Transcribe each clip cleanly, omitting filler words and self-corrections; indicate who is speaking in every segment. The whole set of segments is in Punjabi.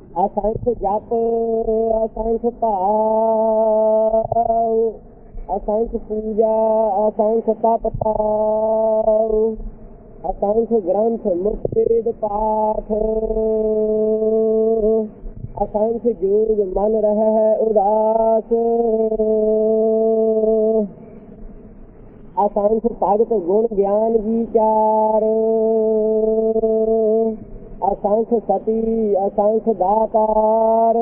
Speaker 1: असंख्य जप असंख्य भाव, असंख्य पूजा असंख्य तपताव, असंख्य ग्रंथ मुक्ति पाठ, असंख्य जोग मन रहे है उदास, असंख्य भगत गुण ज्ञान विचार, असंख्य सती असंख्य दातार,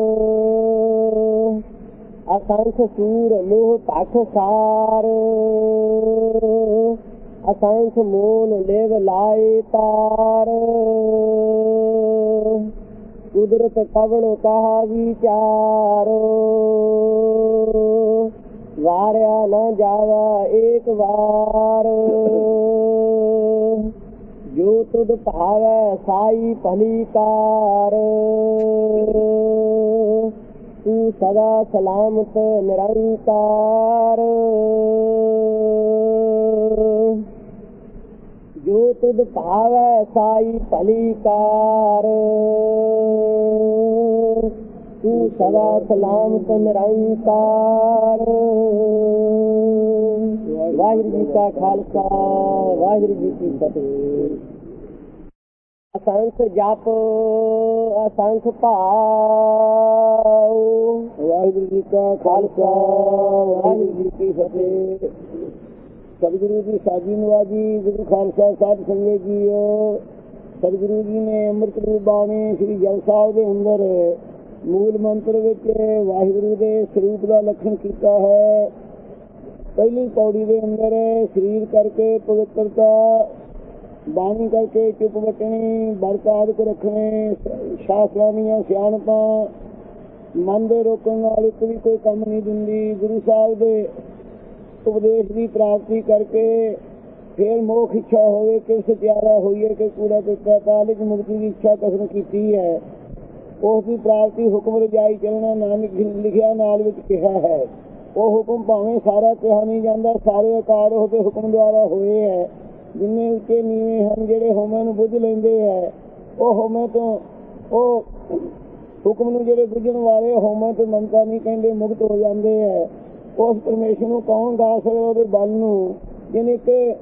Speaker 1: असंख्य सूर मोह पख सार, असंख्य मोन लेव लाए तार, कुदरत कवण कहा विचार, वार्या न जावा एक बार, जो तुद भावै साई भलीकार, तू सदा सलामत निरंकार, जो तुद भावै साई भलीकार, तू सदा सलामत निरंकार। वाहिगुरू जी का खालसा वाहिगुरू जी की फतेह। असंख्य जप असंख्य भाव, वाहिगुरू जी का खालसा वाहिगुरू जी की फतेह। सतगुरु जी साजी नवाजी गुरु खालसा साध संगत जीओ। सतगुरु जी ने अमृत रूप बाणी श्री जप ਸਾਹਿਬ ਦੇ ਅੰਦਰ मूल मंत्र ਵਿੱਚ ਵਾਹਿਗੁਰੂ ਦੇ ਸਰੂਪ ਦਾ ਲੱਖਣ ਕੀਤਾ ਹੈ। ਪਹਿਲੀ ਪੌੜੀ ਦੇ ਅੰਦਰ ਸਰੀਰ ਕਰਕੇ ਪਵਿੱਤਰਤਾ, ਬਾਣੀ ਕਰਕੇ ਚੁੱਪ ਵਟਣੀ, ਵਰਤ ਆਦਿਕ ਰੱਖਣੇ, ਸ਼ਾਸਤਰਾਂ ਦੀਆਂ ਸਿਆਣਪਾਂ, ਮਨ ਦੇ ਰੋਕਣ ਨਾਲ ਇੱਕ ਵੀ ਕੋਈ ਕੰਮ ਨਹੀਂ ਦਿੰਦੀ। ਗੁਰੂ ਸਾਹਿਬ ਦੇ ਉਪਦੇਸ਼ ਦੀ ਪ੍ਰਾਪਤੀ ਕਰਕੇ ਫਿਰ ਮੋਖ ਇੱਛਾ ਹੋਵੇ ਕਿ ਸਤਿਆਰਾ ਹੋਈਏ ਕਿ ਕੂੜਾ ਕੁੱਤਾ ਕਾਲਿਕ ਮੁਕਤੀ ਦੀ ਇੱਛਾ ਕਸਮ ਕੀਤੀ ਹੈ। ਉਸ ਦੀ ਪ੍ਰਾਪਤੀ ਹੁਕਮ ਰਜਾਈ ਚੱਲਣਾ ਨਾਨਕ ਲਿਖਿਆ ਨਾਲ ਵਿੱਚ ਕਿਹਾ ਹੈ। ਉਹ ਹੁਕਮ ਭਾਵੇਂ ਸਾਰਾ ਕਿਹਾ ਨਹੀਂ ਜਾਂਦਾ, ਸਾਰੇ ਆਕਾਰ ਉਹਦੇ ਹੁਕਮ ਦੁਆਰਾ ਹੋਏ ਹੈ। ਜਿੰਨੇ ਉੱਚੇ ਨੀਵੇਂ ਹਨ ਜਿਹੜੇ ਹੋਮੇ ਨੂੰ ਬੁੱਝ ਲੈਂਦੇ ਹੈ, ਉਹ ਹੋਮੇ ਤੋਂ ਉਹ ਹੁਕਮ ਨੂੰ ਜਿਹੜੇ ਬੁੱਝਣ ਵਾਲੇ ਹੋਮੇ ਤੋਂ ਮਮਤਾ ਨਹੀਂ ਕਹਿੰਦੇ ਮੁਕਤ ਹੋ ਜਾਂਦੇ ਹੈ। ਉਸ ਪਰਮੇਸ਼ਰ ਨੂੰ ਕੌਣ ਗਾ ਸਕਦਾ? ਉਹਦੇ ਬਲ ਨੂੰ ਜਿਹਨੇ ਕਿ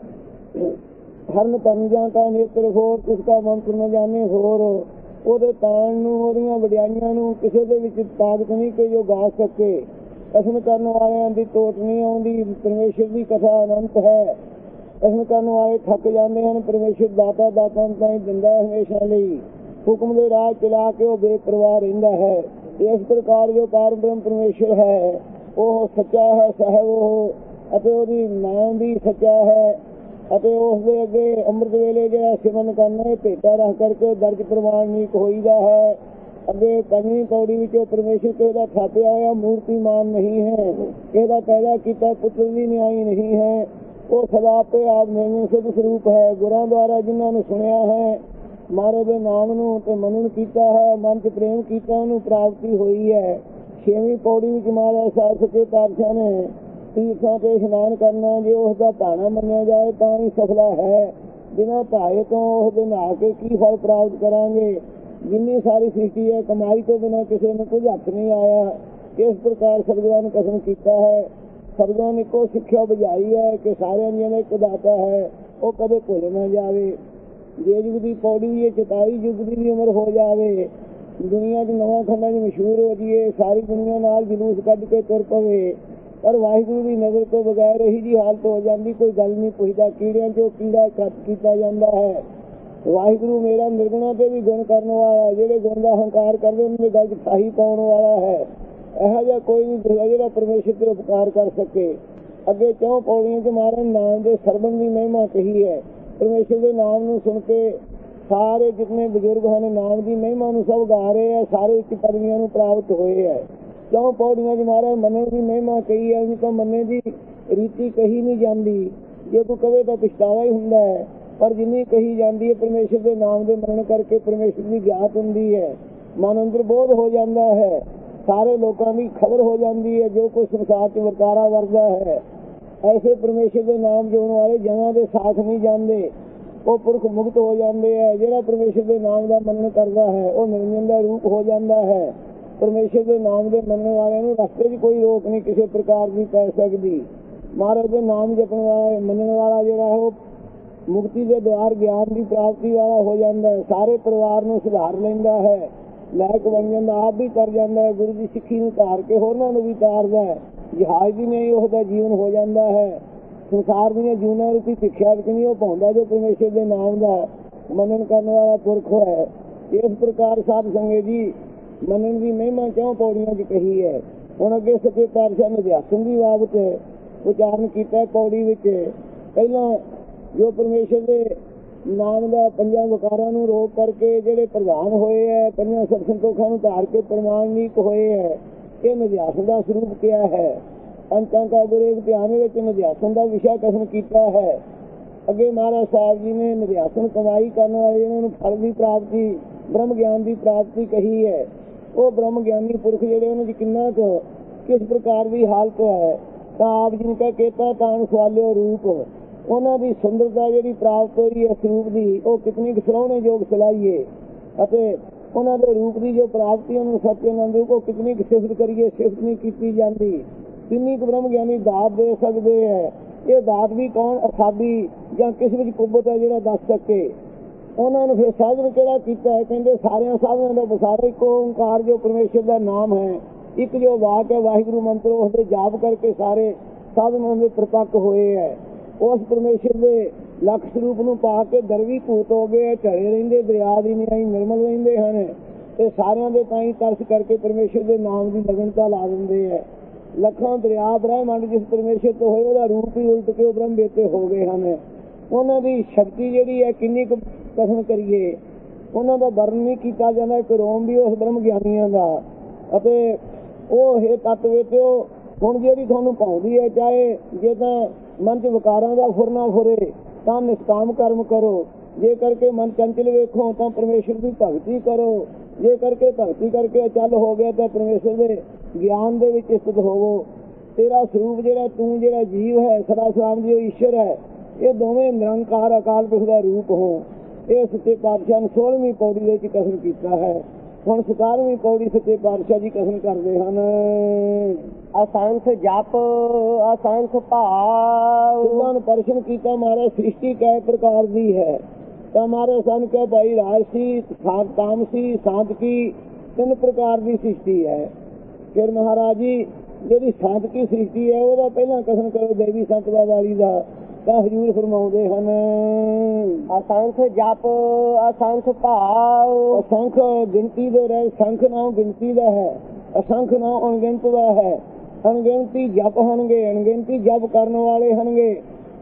Speaker 1: ਹਰਨ ਪੰਜਾਂ ਦਾ ਨੇਤਰ ਹੋਰ, ਉਸਦਾ ਮੰਤਰ ਨਾ ਜਾਣੇ ਹੋਰ। ਉਹਦੇ ਤਾਣ ਨੂੰ, ਉਹਦੀਆਂ ਵਡਿਆਈਆਂ ਨੂੰ ਕਿਸੇ ਦੇ ਵਿੱਚ ਤਾਕਤ ਨਹੀਂ ਕਿ ਜੋ ਗਾ ਸਕੇ। ਕਸਮ ਕਰਨ ਵਾਲਿਆਂ ਦੀ ਟੋਟ ਨਹੀਂ ਆਉਂਦੀ। ਪਰਮੇਸ਼ਰ ਦੀ ਕਥਾ ਅਨੰਤ ਹੈ। ਕਸਮ ਕਰਨ ਵਾਲੇ ਥੱਕ ਜਾਂਦੇ ਹਨ। ਪਰਮੇਸ਼ਰ ਦਾਤਾ ਦਾਤਾਂ ਤਾਂ ਹੀ ਦਿੰਦਾ ਹਮੇਸ਼ਾ ਲਈ। ਹੁਕਮ ਦੇ ਰਾਹ ਚਲਾ ਕੇ ਉਹ ਬੇਪਰਵਾਹ ਰਹਿੰਦਾ ਹੈ। ਇਸ ਪ੍ਰਕਾਰ ਜੋ ਪਾਰ ਬ੍ਰਹਮ ਪਰਮੇਸ਼ਰ ਹੈ ਉਹ ਸੱਚਾ ਹੈ ਸਾਹਿਬ ਉਹ, ਅਤੇ ਉਹਦੀ ਨਾਮ ਵੀ ਸੱਚਾ ਹੈ। ਅਤੇ ਉਸ ਦੇ ਅੱਗੇ ਅੰਮ੍ਰਿਤ ਵੇਲੇ ਜਿਹੜਾ ਸਿਮਰਨ ਕਰਨਾ ਇਹ ਭੇਟਾ ਰੱਖ ਕਰਕੇ ਦਰਜ ਪ੍ਰਮਾਣਿਕ ਹੋਈਦਾ ਹੈ। ਅੱਗੇ ਪੰਜਵੀਂ ਪੌੜੀ ਵਿੱਚ ਉਹ ਪਰਮੇਸ਼ਰ ਕਿਸੇ ਦਾ ਥਾਪਿਆ ਹੋਇਆ ਮੂਰਤੀਮਾਨ ਨਹੀਂ ਹੈ, ਕਿਸੇ ਦਾ ਪੈਦਾ ਕੀਤਾ ਪੁੱਤਰ ਵੀ ਨਿਆਈ ਨਹੀਂ ਹੈ। ਉਹ ਸਦਾ ਆਪੇ ਆਪ ਨਿਰਮਲ ਸਿੱਧ ਸਰੂਪ ਹੈ। ਗੁਰਾਂ ਦੁਆਰਾ ਜਿਨ੍ਹਾਂ ਨੂੰ ਸੁਣਿਆ ਹੈ, ਮਹਾਰਾਜ ਦੇ ਨਾਮ ਨੂੰ ਤੇ ਮਨਨ ਕੀਤਾ ਹੈ, ਮਨ 'ਚ ਪ੍ਰੇਮ ਕੀਤਾ, ਉਹਨੂੰ ਪ੍ਰਾਪਤੀ ਹੋਈ ਹੈ। ਛੇਵੀਂ ਪੌੜੀ ਵਿੱਚ ਮਹਾਰਾਜ ਸਾਹਿਬ ਸੱਚੇ ਪਾਤਸ਼ਾਹ ਨੇ ਤੀਰਥਾਂ ਤੇ ਇਸ਼ਨਾਨ ਕਰਨਾ ਜੇ ਉਸ ਦਾ ਭਾਣਾ ਮੰਨਿਆ ਜਾਏ ਤਾਂ ਹੀ ਸਫਲਾ ਹੈ। ਬਿਨਾਂ ਭਾਏ ਤੋਂ ਉਸਦੇ ਨਹਾ ਕੇ ਕੀ ਫਲ ਪ੍ਰਾਪਤ ਕਰਾਂਗੇ? ਜਿੰਨੀ ਸਾਰੀ ਸ੍ਰਿਸ਼ਟੀ ਹੈ, ਕਮਾਈ ਤੋਂ ਬਿਨਾਂ ਕਿਸੇ ਨੂੰ ਕੁਝ ਹੱਥ ਨਹੀਂ ਆਇਆ। ਇਸ ਪ੍ਰਕਾਰ ਸਤਿਗੁਰਾਂ ਨੇ ਕਸਮ ਕੀਤਾ ਹੈ। ਸਤਿਗੁਰਾਂ ਨੇ ਇੱਕੋ ਸਿੱਖਿਆ ਬੁਝਾਈ ਹੈ ਕਿ ਸਾਰਿਆਂ ਦੀਆਂ ਇੱਕ ਦਾਤਾ ਹੈ, ਉਹ ਕਦੇ ਭੁੱਲ ਨਾ ਜਾਵੇ। ਜੇ ਯੁੱਗ ਦੀ ਪੌੜੀ ਵੀ 44 ਯੁੱਗ ਦੀ ਵੀ ਉਮਰ ਹੋ ਜਾਵੇ, ਦੁਨੀਆ 'ਚ ਨਵਾਂ ਖੰਡਾਂ 'ਚ ਮਸ਼ਹੂਰ ਹੋ ਜਾਈਏ, ਸਾਰੀ ਦੁਨੀਆ ਨਾਲ ਜਲੂਸ ਕੱਢ ਕੇ ਤੁਰ ਪਵੇ, ਪਰ ਵਾਹਿਗੁਰੂ ਦੀ ਨਜ਼ਰ ਤੋਂ ਬਗੈਰ ਇਹੀ ਜਿਹੀ ਹਾਲਤ ਹੋ ਜਾਂਦੀ, ਕੋਈ ਗੱਲ ਨਹੀਂ ਪੁੱਛਦਾ। ਕੀੜਿਆਂ 'ਚੋਂ ਕੀੜਾ ਕੱਟ ਕੀਤਾ ਜਾਂਦਾ ਹੈ। ਵਾਹਿਗੁਰੂ ਮੇਰਾ ਨਿਰਗੁਣਾ 'ਤੇ ਵੀ ਗੁਣ ਕਰਨ ਵਾਲਾ, ਜਿਹੜੇ ਗੁਣ ਦਾ ਹੰਕਾਰ ਕਰਦੇ ਉਹਨਾਂ ਦੀ ਗੱਲ 'ਚ ਫਾਹੀ ਪਾਉਣ ਵਾਲਾ ਹੈ। ਇਹੋ ਜਿਹਾ ਕੋਈ ਨਹੀਂ ਜਿਹੜਾ ਪਰਮੇਸ਼ਰ 'ਤੇ ਉਪਕਾਰ ਕਰ ਸਕੇ। ਅੱਗੇ 4 ਪੌੜੀਆਂ 'ਚ ਮਹਾਰਾਜ ਨਾਮ ਦੇ ਸਰਬਨ ਦੀ ਮਹਿਮਾ ਕਹੀ ਹੈ। ਪਰਮੇਸ਼ਰ ਦੇ ਨਾਮ ਨੂੰ ਸੁਣ ਕੇ ਸਾਰੇ ਜਿਤਨੇ ਬਜ਼ੁਰਗ ਹਨ ਨਾਮ ਦੀ ਮਹਿਮਾ ਨੂੰ ਸਭ ਗਾ ਰਹੇ ਹੈ, ਸਾਰੇ ਉੱਚ ਪਦਵੀਆਂ ਨੂੰ ਪ੍ਰਾਪਤ ਹੋਏ ਹੈ। 4 ਪੌੜੀਆਂ 'ਚ ਮਹਾਰਾਜ ਮੰਨਣ ਦੀ ਮਹਿਮਾ ਕਹੀ ਹੈ। ਉਹਨੂੰ ਤਾਂ ਮੰਨੇ ਦੀ ਰੀਤੀ ਕਹੀ ਨਹੀਂ ਜਾਂਦੀ। ਜੇ ਕੋਈ ਕਵੇ ਤਾਂ ਪਛਤਾਵਾ ਹੀ ਹੁੰਦਾ ਹੈ, ਪਰ ਜਿੰਨੀ ਕਹੀ ਜਾਂਦੀ ਹੈ ਪਰਮੇਸ਼ਰ ਦੇ ਨਾਮ ਦੇ ਮੰਨਣ ਕਰਕੇ ਪਰਮੇਸ਼ਰ ਦੀ ਗਿਆਤ ਹੁੰਦੀ ਹੈ। ਮਨ ਅੰਦਰ ਬੋਧ ਹੋ ਜਾਂਦਾ ਹੈ, ਸਾਰੇ ਲੋਕਾਂ ਦੀ ਖਬਰ ਹੋ ਜਾਂਦੀ ਹੈ। ਜੋ ਕੋਈ ਸੰਸਾਰ 'ਚ ਵਰਤਾਰਾ ਵਰਦਾ ਹੈ, ਐਸੇ ਪਰਮੇਸ਼ਰ ਦੇ ਨਾਮ ਜੋੜਨ ਵਾਲੇ ਜਮਾਂ ਦੇ ਸਾਥ ਨਹੀਂ ਜਾਂਦੇ। ਉਹ ਪੁਰਖ ਮੁਕਤ ਹੋ ਜਾਂਦੇ ਹੈ। ਜਿਹੜਾ ਪਰਮੇਸ਼ਰ ਦੇ ਨਾਮ ਦਾ ਮੰਨਣ ਕਰਦਾ ਹੈ ਉਹ ਨਿਰੰਜਨ ਦਾ ਰੂਪ ਹੋ ਜਾਂਦਾ ਹੈ। ਪਰਮੇਸ਼ਰ ਦੇ ਨਾਮ ਦੇ ਮੰਨਣ ਵਾਲਿਆਂ ਨੂੰ ਰਸਤੇ 'ਚ ਕੋਈ ਰੋਕ ਨਹੀਂ ਕਿਸੇ ਪ੍ਰਕਾਰ ਦੀ ਪੈ ਸਕਦੀ। ਮਹਾਰਾਜ ਦੇ ਨਾਮ ਜਪਣ ਵਾਲਾ ਮੰਨਣ ਵਾਲਾ ਜਿਹੜਾ ਹੈ ਉਹ ਮੁਕਤੀ ਦੇ ਦੁਆਰ ਗਿਆਨ ਦੀ ਪ੍ਰਾਪਤੀ ਵਾਲਾ ਹੋ ਜਾਂਦਾ ਹੈ। ਸਾਰੇ ਪਰਿਵਾਰ ਨੂੰ ਸੁਧਾਰ ਲੈਂਦਾ ਹੈ, ਲਾਇਕ ਬਣ ਜਾਂਦਾ, ਆਪ ਵੀ ਕਰ ਜਾਂਦਾ ਹੈ। ਗੁਰੂ ਦੀ ਸਿੱਖੀ ਨੂੰ ਧਾਰ ਕੇ ਹੋਰਨਾਂ ਨੂੰ ਵੀ ਤਾਰਦਾ ਹੈ। ਜਹਾਜ਼ ਦੀ ਨਹੀਂ ਉਹਦਾ ਜੀਵਨ ਹੋ ਜਾਂਦਾ ਹੈ। ਸੰਸਾਰ ਦੀਆਂ ਜੂਨਾਂ ਰੂਪੀ ਸਿੱਖਿਆ ਵਿੱਚ ਨਹੀਂ ਉਹ ਪਾਉਂਦਾ ਜੋ ਪਰਮੇਸ਼ਰ ਦੇ ਨਾਮ ਦਾ ਮੰਨਣ ਕਰਨ ਵਾਲਾ ਪੁਰਖ ਹੈ। ਇਸ ਪ੍ਰਕਾਰ ਸਾਧ ਸੰਗਤ ਜੀ ਮੰਨਣ ਦੀ ਮਹਿਮਾ ਕਿਉਂ ਪੌੜੀਆਂ 'ਚ ਕਹੀ ਹੈ। ਹੁਣ ਅੱਗੇ ਸੱਚੇ ਪਾਤਸ਼ਾਹ ਨੇ ਅਧਿਆਸਨ ਦੀ ਬਾਬਤ ਉਚਾਰਨ ਕੀਤਾ ਪੌੜੀ ਵਿੱਚ। ਪਹਿਲਾਂ ਜੋ ਪਰਮੇਸ਼ਰ ਦੇ ਨਾਮ ਦਾ ਪੰਜਾਂ ਵਕਾਰਾਂ ਨੂੰ ਰੋਕ ਕਰਕੇ ਜਿਹੜੇ ਪ੍ਰਧਾਨ ਹੋਏ ਹੈ, ਪੰਜਾਂ ਸਤ ਸੰਤੋਖਾਂ ਨੂੰ ਧਾਰ ਕੇ ਪ੍ਰਮਾਣਿਕ ਹੋਏ ਹੈ, ਇਹ ਨਿਧਿਆਸਨ ਦਾ ਸਰੂਪ ਕਿਹਾ ਹੈ। ਪੰਚਾਂ ਕਾ ਗੁਰੇਜ ਧਿਆਨ ਵਿੱਚ ਨਿਧਿਆਸਨ ਦਾ ਵਿਸ਼ਾ ਕਥਨ ਕੀਤਾ ਹੈ। ਅੱਗੇ ਮਹਾਰਾਜ ਸਾਹਿਬ ਜੀ ਨੇ ਨਿਧਿਆਸਨ ਕਮਾਈ ਕਰਨ ਵਾਲੇ ਇਹਨਾਂ ਨੂੰ ਫਲ ਦੀ ਪ੍ਰਾਪਤੀ, ਬ੍ਰਹਮ ਗਿਆਨ ਦੀ ਪ੍ਰਾਪਤੀ ਕਹੀ ਹੈ। ਉਹ ਬ੍ਰਹਮ ਗਿਆਨੀ ਪੁਰਖ ਜਿਹੜੇ ਉਹਨਾਂ ਦੀ ਕਿੰਨਾ ਕੁ ਕਿਸ ਪ੍ਰਕਾਰ ਦੀ ਹਾਲਤ ਹੈ ਤਾਂ ਆਪ ਜੀ ਨੇ ਕਹਿ ਕੀਤਾ ਤਾਂ ਸਵਾਲਿਓ ਰੂਪ ਉਹਨਾਂ ਦੀ ਸੁੰਦਰਤਾ ਜਿਹੜੀ ਪ੍ਰਾਪਤ ਹੋਈ ਹੈ ਸਰੂਪ ਦੀ ਉਹ ਕਿਤਨੀ ਕੁ ਸਰਾਹਣੇ ਯੋਗ ਚਲਾਈਏ ਅਤੇ ਉਹਨਾਂ ਦੇ ਰੂਪ ਦੀ ਜੋ ਪ੍ਰਾਪਤੀ ਉਹਨੂੰ ਸਤਿਆਨੰਦ ਰੂਪ ਉਹ ਕਿਤਨੀ ਕੁ ਸਿਫਤ ਕਰੀਏ, ਸਿਫਤ ਨਹੀਂ ਕੀਤੀ ਜਾਂਦੀ। ਕਿੰਨੀ ਕੁ ਬ੍ਰਹਮ ਗਿਆਨੀ ਦਾਤ ਦੇ ਸਕਦੇ ਹੈ। ਇਹ ਦਾਤ ਵੀ ਕੌਣ ਅਸਾਦੀ ਜਾਂ ਕਿਸ ਵਿੱਚ ਕੁੱਬਤ ਹੈ ਜਿਹੜਾ ਦੱਸ ਸਕੇ। ਉਹਨਾਂ ਨੂੰ ਫਿਰ ਸਾਧਨ ਕਿਹੜਾ ਕੀਤਾ ਹੈ। ਕਹਿੰਦੇ ਸਾਰਿਆਂ ਸਾਧਨਾਂ ਦਾ ਵਸਾਰਾ ਇੱਕੋ ਓਂਕਾਰ ਜੋ ਪਰਮੇਸ਼ਰ ਦਾ ਨਾਮ ਹੈ, ਇੱਕ ਜੋ ਵਾਕ ਹੈ ਵਾਹਿਗੁਰੂ ਮੰਤਰ ਉਸਦੇ ਜਾਪ ਕਰਕੇ ਸਾਰੇ ਸਾਧਨਾਂ ਦੇ ਪ੍ਰਤੱਖ ਹੋਏ ਹੈ। ਉਸ ਪਰਮੇਸ਼ਰ ਦੇ ਲੱਖ ਸਰੂਪ ਨੂੰ ਪਾ ਕੇ ਦਰਵੀ ਭੂਤ ਹੋ ਗਏ, ਝੜੇ ਰਹਿੰਦੇ, ਦਰਿਆ ਦੀ ਨਿਆਈ ਨਿਰਮਲ ਰਹਿੰਦੇ ਹਨ ਤੇ ਸਾਰਿਆਂ ਦੇ ਤਾਈਂ ਤਰਸ ਕਰਕੇ ਪਰਮੇਸ਼ਰ ਦੇ ਨਾਮ ਦੀ ਲਗਨਤਾ ਲਾ ਦਿੰਦੇ ਹੈ। ਲੱਖਾਂ ਦਰਿਆ ਬ੍ਰਹਮੰਡ ਜਿਸ ਪਰਮੇਸ਼ਰ ਤੋਂ ਹੋਏ ਉਹਦਾ ਰੂਪ ਹੀ ਉਲਟ ਕੇ ਉਹ ਬ੍ਰਹਮ ਬੇਤੇ ਹੋ ਗਏ ਹਨ। ਉਹਨਾਂ ਦੀ ਸ਼ਕਤੀ ਜਿਹੜੀ ਹੈ ਕਿੰਨੀ ਕੁ ਕਥਨ ਕਰੀਏ, ਉਹਨਾਂ ਦਾ ਵਰਣਨ ਨਹੀਂ ਕੀਤਾ ਜਾਂਦਾ। ਇੱਕ ਰੋਮ ਵੀ ਉਸ ਬ੍ਰਹਮ ਗਿਆਨੀਆਂ ਦਾ ਅਤੇ ਉਹ ਇਹ ਤੱਤ ਵਿੱਚ ਹੁਣ ਜਿਹੜੀ ਤੁਹਾਨੂੰ ਪਾਉਂਦੀ ਹੈ, ਚਾਹੇ ਜੇ ਤਾਂ ਮਨ 'ਚ ਵਿਕਾਰਾਂ ਦਾ ਫੁਰਨਾ ਫੁਰੇ ਤਾਂ ਨਿਸ਼ਕਾਮ ਕਰਮ ਕਰੋ, ਜੇ ਕਰਕੇ ਮਨ ਚੰਚਲ ਵੇਖੋ ਤਾਂ ਪਰਮੇਸ਼ਰ ਦੀ ਭਗਤੀ ਕਰੋ, ਜੇ ਕਰਕੇ ਭਗਤੀ ਕਰਕੇ ਅਚਲ ਹੋ ਗਿਆ ਤਾਂ ਪਰਮੇਸ਼ਰ ਦੇ ਗਿਆਨ ਦੇ ਵਿੱਚ ਸਥਿਤ ਹੋਵੋ। ਤੇਰਾ ਸਰੂਪ ਜਿਹੜਾ ਤੂੰ ਜਿਹੜਾ ਜੀਵ ਹੈ ਸਦਾ ਸਲਾਮ ਜੀ ਈਸ਼ਵਰ ਹੈ, ਇਹ ਦੋਵੇਂ ਨਿਰੰਕਾਰ ਅਕਾਲ ਪੁਰਖ ਦਾ ਰੂਪ ਹੋ। ਇਹ ਸੱਚੇ ਪਾਤਸ਼ਾਹ ਨੇ 16ਵੀਂ ਪੌੜੀ ਦੇ ਵਿੱਚ ਕਥਨ ਕੀਤਾ ਹੈ। ਹੁਣ 17ਵੀਂ ਪੌੜੀ ਸੱਚੇ ਪਾਤਸ਼ਾਹ ਜੀ ਕਥਨ ਕਰਦੇ ਹਨ।
Speaker 2: ਅਸੰਖ ਜਪ ਅਸੰਖ ਭਾਵ।
Speaker 1: ਉਹਨਾਂ ਨੂੰ ਪ੍ਰਸ਼ਨ ਕੀਤਾ ਮਹਾਰਾਜ ਸ੍ਰਿਸ਼ਟੀ ਕੈ ਪ੍ਰਕਾਰ ਦੀ ਹੈ ਤਾਂ ਮਹਾਰਾਜ ਸਾਨੂੰ ਕਿਹਾ ਭਾਈ ਰਾਜਸੀ, ਤਾਮਸੀ, ਸਾਂਤਕੀ ਤਿੰਨ ਪ੍ਰਕਾਰ ਦੀ ਸ੍ਰਿਸ਼ਟੀ ਹੈ। ਫਿਰ ਮਹਾਰਾਜ ਜੀ ਜਿਹੜੀ ਸਾਂਤਕੀ ਸ੍ਰਿਸ਼ਟੀ ਹੈ ਉਹਦਾ ਪਹਿਲਾਂ ਕਥਨ ਕਰੋ ਦੇਵੀ ਸੰਪਦਾ ਵਾਲੀ ਦਾ ਤਾਂ ਹਜ਼ੂਰ ਫਰਮਾਉਂਦੇ ਹਨ।
Speaker 2: ਅਸੰਖ ਜਪ ਅਸੰਖ ਭਾਵ।
Speaker 1: ਅਸੰਖ ਗਿਣਤੀ ਦੇ ਰਹਿ, ਸੰਖ ਨਾਮ ਗਿਣਤੀ ਦਾ ਹੈ, ਅਸੰਖ ਨਾਮ ਅਣਗਿਣਤ ਦਾ ਹੈ। ਅਣਗਿਣਤੀ ਜਪ ਹੋਣਗੇ, ਅਣਗਿਣਤੀ ਜਪ ਕਰਨ ਵਾਲੇ ਹੋਣਗੇ,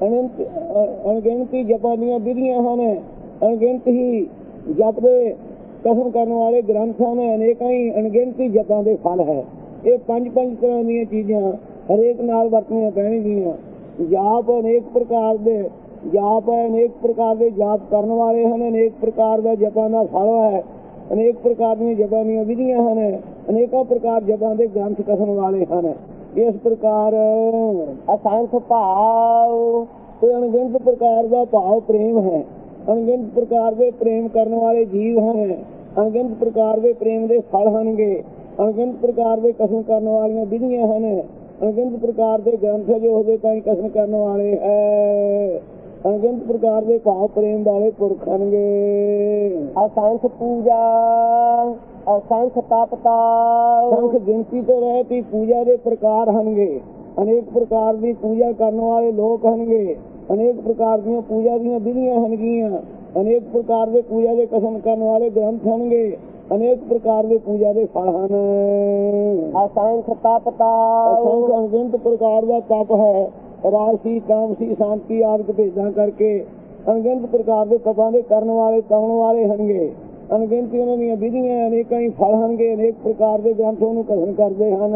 Speaker 1: ਅਣਗਿਣਤੀ ਜਪਾਂ ਦੀਆਂ ਵਿਧੀਆਂ ਹਨ, ਅਣਗਿਣਤ ਹੀ ਜਪ ਦੇ ਕਥਨ ਕਰਨ ਵਾਲੇ ਗ੍ਰੰਥ ਹਨ, ਅਨੇਕਾਂ ਹੀ ਅਣਗਿਣਤੀ ਜਪਾਂ ਦੇ ਫਲ ਹੈ। ਇਹ ਪੰਜ ਤਰ੍ਹਾਂ ਦੀਆਂ ਚੀਜ਼ਾਂ ਹਰੇਕ ਨਾਲ ਵਰਤਣੀਆਂ ਪੈਣਗੀਆਂ। ਜਾਪ ਅਨੇਕ ਪ੍ਰਕਾਰ ਦੇ ਜਾਪ ਹੈ, ਅਨੇਕ ਪ੍ਰਕਾਰ ਦੇ ਜਾਪ ਕਰਨ ਵਾਲੇ ਹਨ, ਅਨੇਕ ਪ੍ਰਕਾਰ ਦਾ ਜਪਾਂ ਦਾ ਫਲ ਹੈ, ਅਨੇਕ ਪ੍ਰਕਾਰ ਦੀਆਂ ਜਪਾਂ ਦੀਆਂ ਵਿਧੀਆਂ ਹਨ, ਅਨੇਕਾਂ ਪ੍ਰਕਾਰ ਜਪਾਂ ਦੇ ਗ੍ਰੰਥ ਕਥਨ ਵਾਲੇ ਹਨ। ਇਸ ਪ੍ਰਕਾਰ
Speaker 2: ਅਸੰਖ ਭਾਵ
Speaker 1: ਤੇ ਅਣਗਿਣਤ ਪ੍ਰਕਾਰ ਦਾ ਭਾਵ ਪ੍ਰੇਮ ਹੈ। ਅਣਗਿਣਤ ਪ੍ਰਕਾਰ ਦੇ ਪ੍ਰੇਮ ਕਰਨ ਵਾਲੇ ਜੀਵ ਹਨ, ਅਣਗਿਣਤ ਪ੍ਰਕਾਰ ਦੇ ਪ੍ਰੇਮ ਦੇ ਫਲ ਹੋਣਗੇ, ਅਣਗਿਣਤ ਪ੍ਰਕਾਰ ਦੇ ਕਥਨ ਕਰਨ ਵਾਲੀਆਂ ਵਿਧੀਆਂ ਹਨ, ਅਣਗਿਣਤ ਪ੍ਰਕਾਰ ਦੇ ਗ੍ਰੰਥ ਜੋ ਉਹਦੇ ਤਾਈਂ ਕਥਨ ਕਰਨ ਵਾਲੇ ਹੈ, ਅਣਗਿਣਤ ਪ੍ਰਕਾਰ ਦੇ ਭਾਵ ਪ੍ਰੇਮ ਵਾਲੇ ਪੁਰਖ ਹੋਣਗੇ।
Speaker 2: ਅਸੰਖ ਪੂਜਾ ਅਸੰਖ ਤਪਤਾ।
Speaker 1: ਸੰਖ ਗਿਣਤੀ ਤੋਂ ਰਹਿਤ ਹੀ ਪੂਜਾ ਦੇ ਪ੍ਰਕਾਰ ਹੋਣਗੇ, ਅਨੇਕ ਪ੍ਰਕਾਰ ਦੀ ਪੂਜਾ ਕਰਨ ਵਾਲੇ ਲੋਕ ਹੋਣਗੇ, ਅਨੇਕ ਪ੍ਰਕਾਰ ਦੀਆਂ ਪੂਜਾ ਦੀਆਂ ਵਿਧੀਆਂ ਹੋਣਗੀਆਂ, ਅਨੇਕ ਪ੍ਰਕਾਰ ਦੇ ਪੂਜਾ ਦੇ ਕਥਨ ਕਰਨ ਵਾਲੇ ਗ੍ਰੰਥ ਹੋਣਗੇ, ਅਨੇਕ ਪ੍ਰਕਾਰ ਦੇ ਪੂਜਾ ਦੇ ਫਲ ਹਨ।
Speaker 2: ਅਸੰਖ ਤਪਤਾ।
Speaker 1: ਅਸੰਖ ਅਣਗਿਣਤ ਪ੍ਰਕਾਰ ਦਾ ਤਪ ਹੈ, ਰਾਜਸੀ, ਤਾਮਸੀ, ਸ਼ਾਂਤੀ ਆਦਿਕ ਭੇਦਾਂ ਕਰਕੇ ਅਣਗਿਣਤ ਪ੍ਰਕਾਰ ਦੇ ਤਪਾਂ ਦੇ ਕਰਨ ਵਾਲੇ ਪਾਉਣ ਵਾਲੇ ਹੋਣਗੇ, ਅਣਗਿਣਤ ਉਹਨਾਂ ਦੀਆਂ ਵਿਧੀਆਂ, ਅਨੇਕਾਂ ਹੀ ਫਲ ਹੋਣਗੇ, ਅਨੇਕ ਪ੍ਰਕਾਰ ਦੇ ਗ੍ਰੰਥ ਉਹਨੂੰ ਕਥਨ ਕਰਦੇ ਹਨ।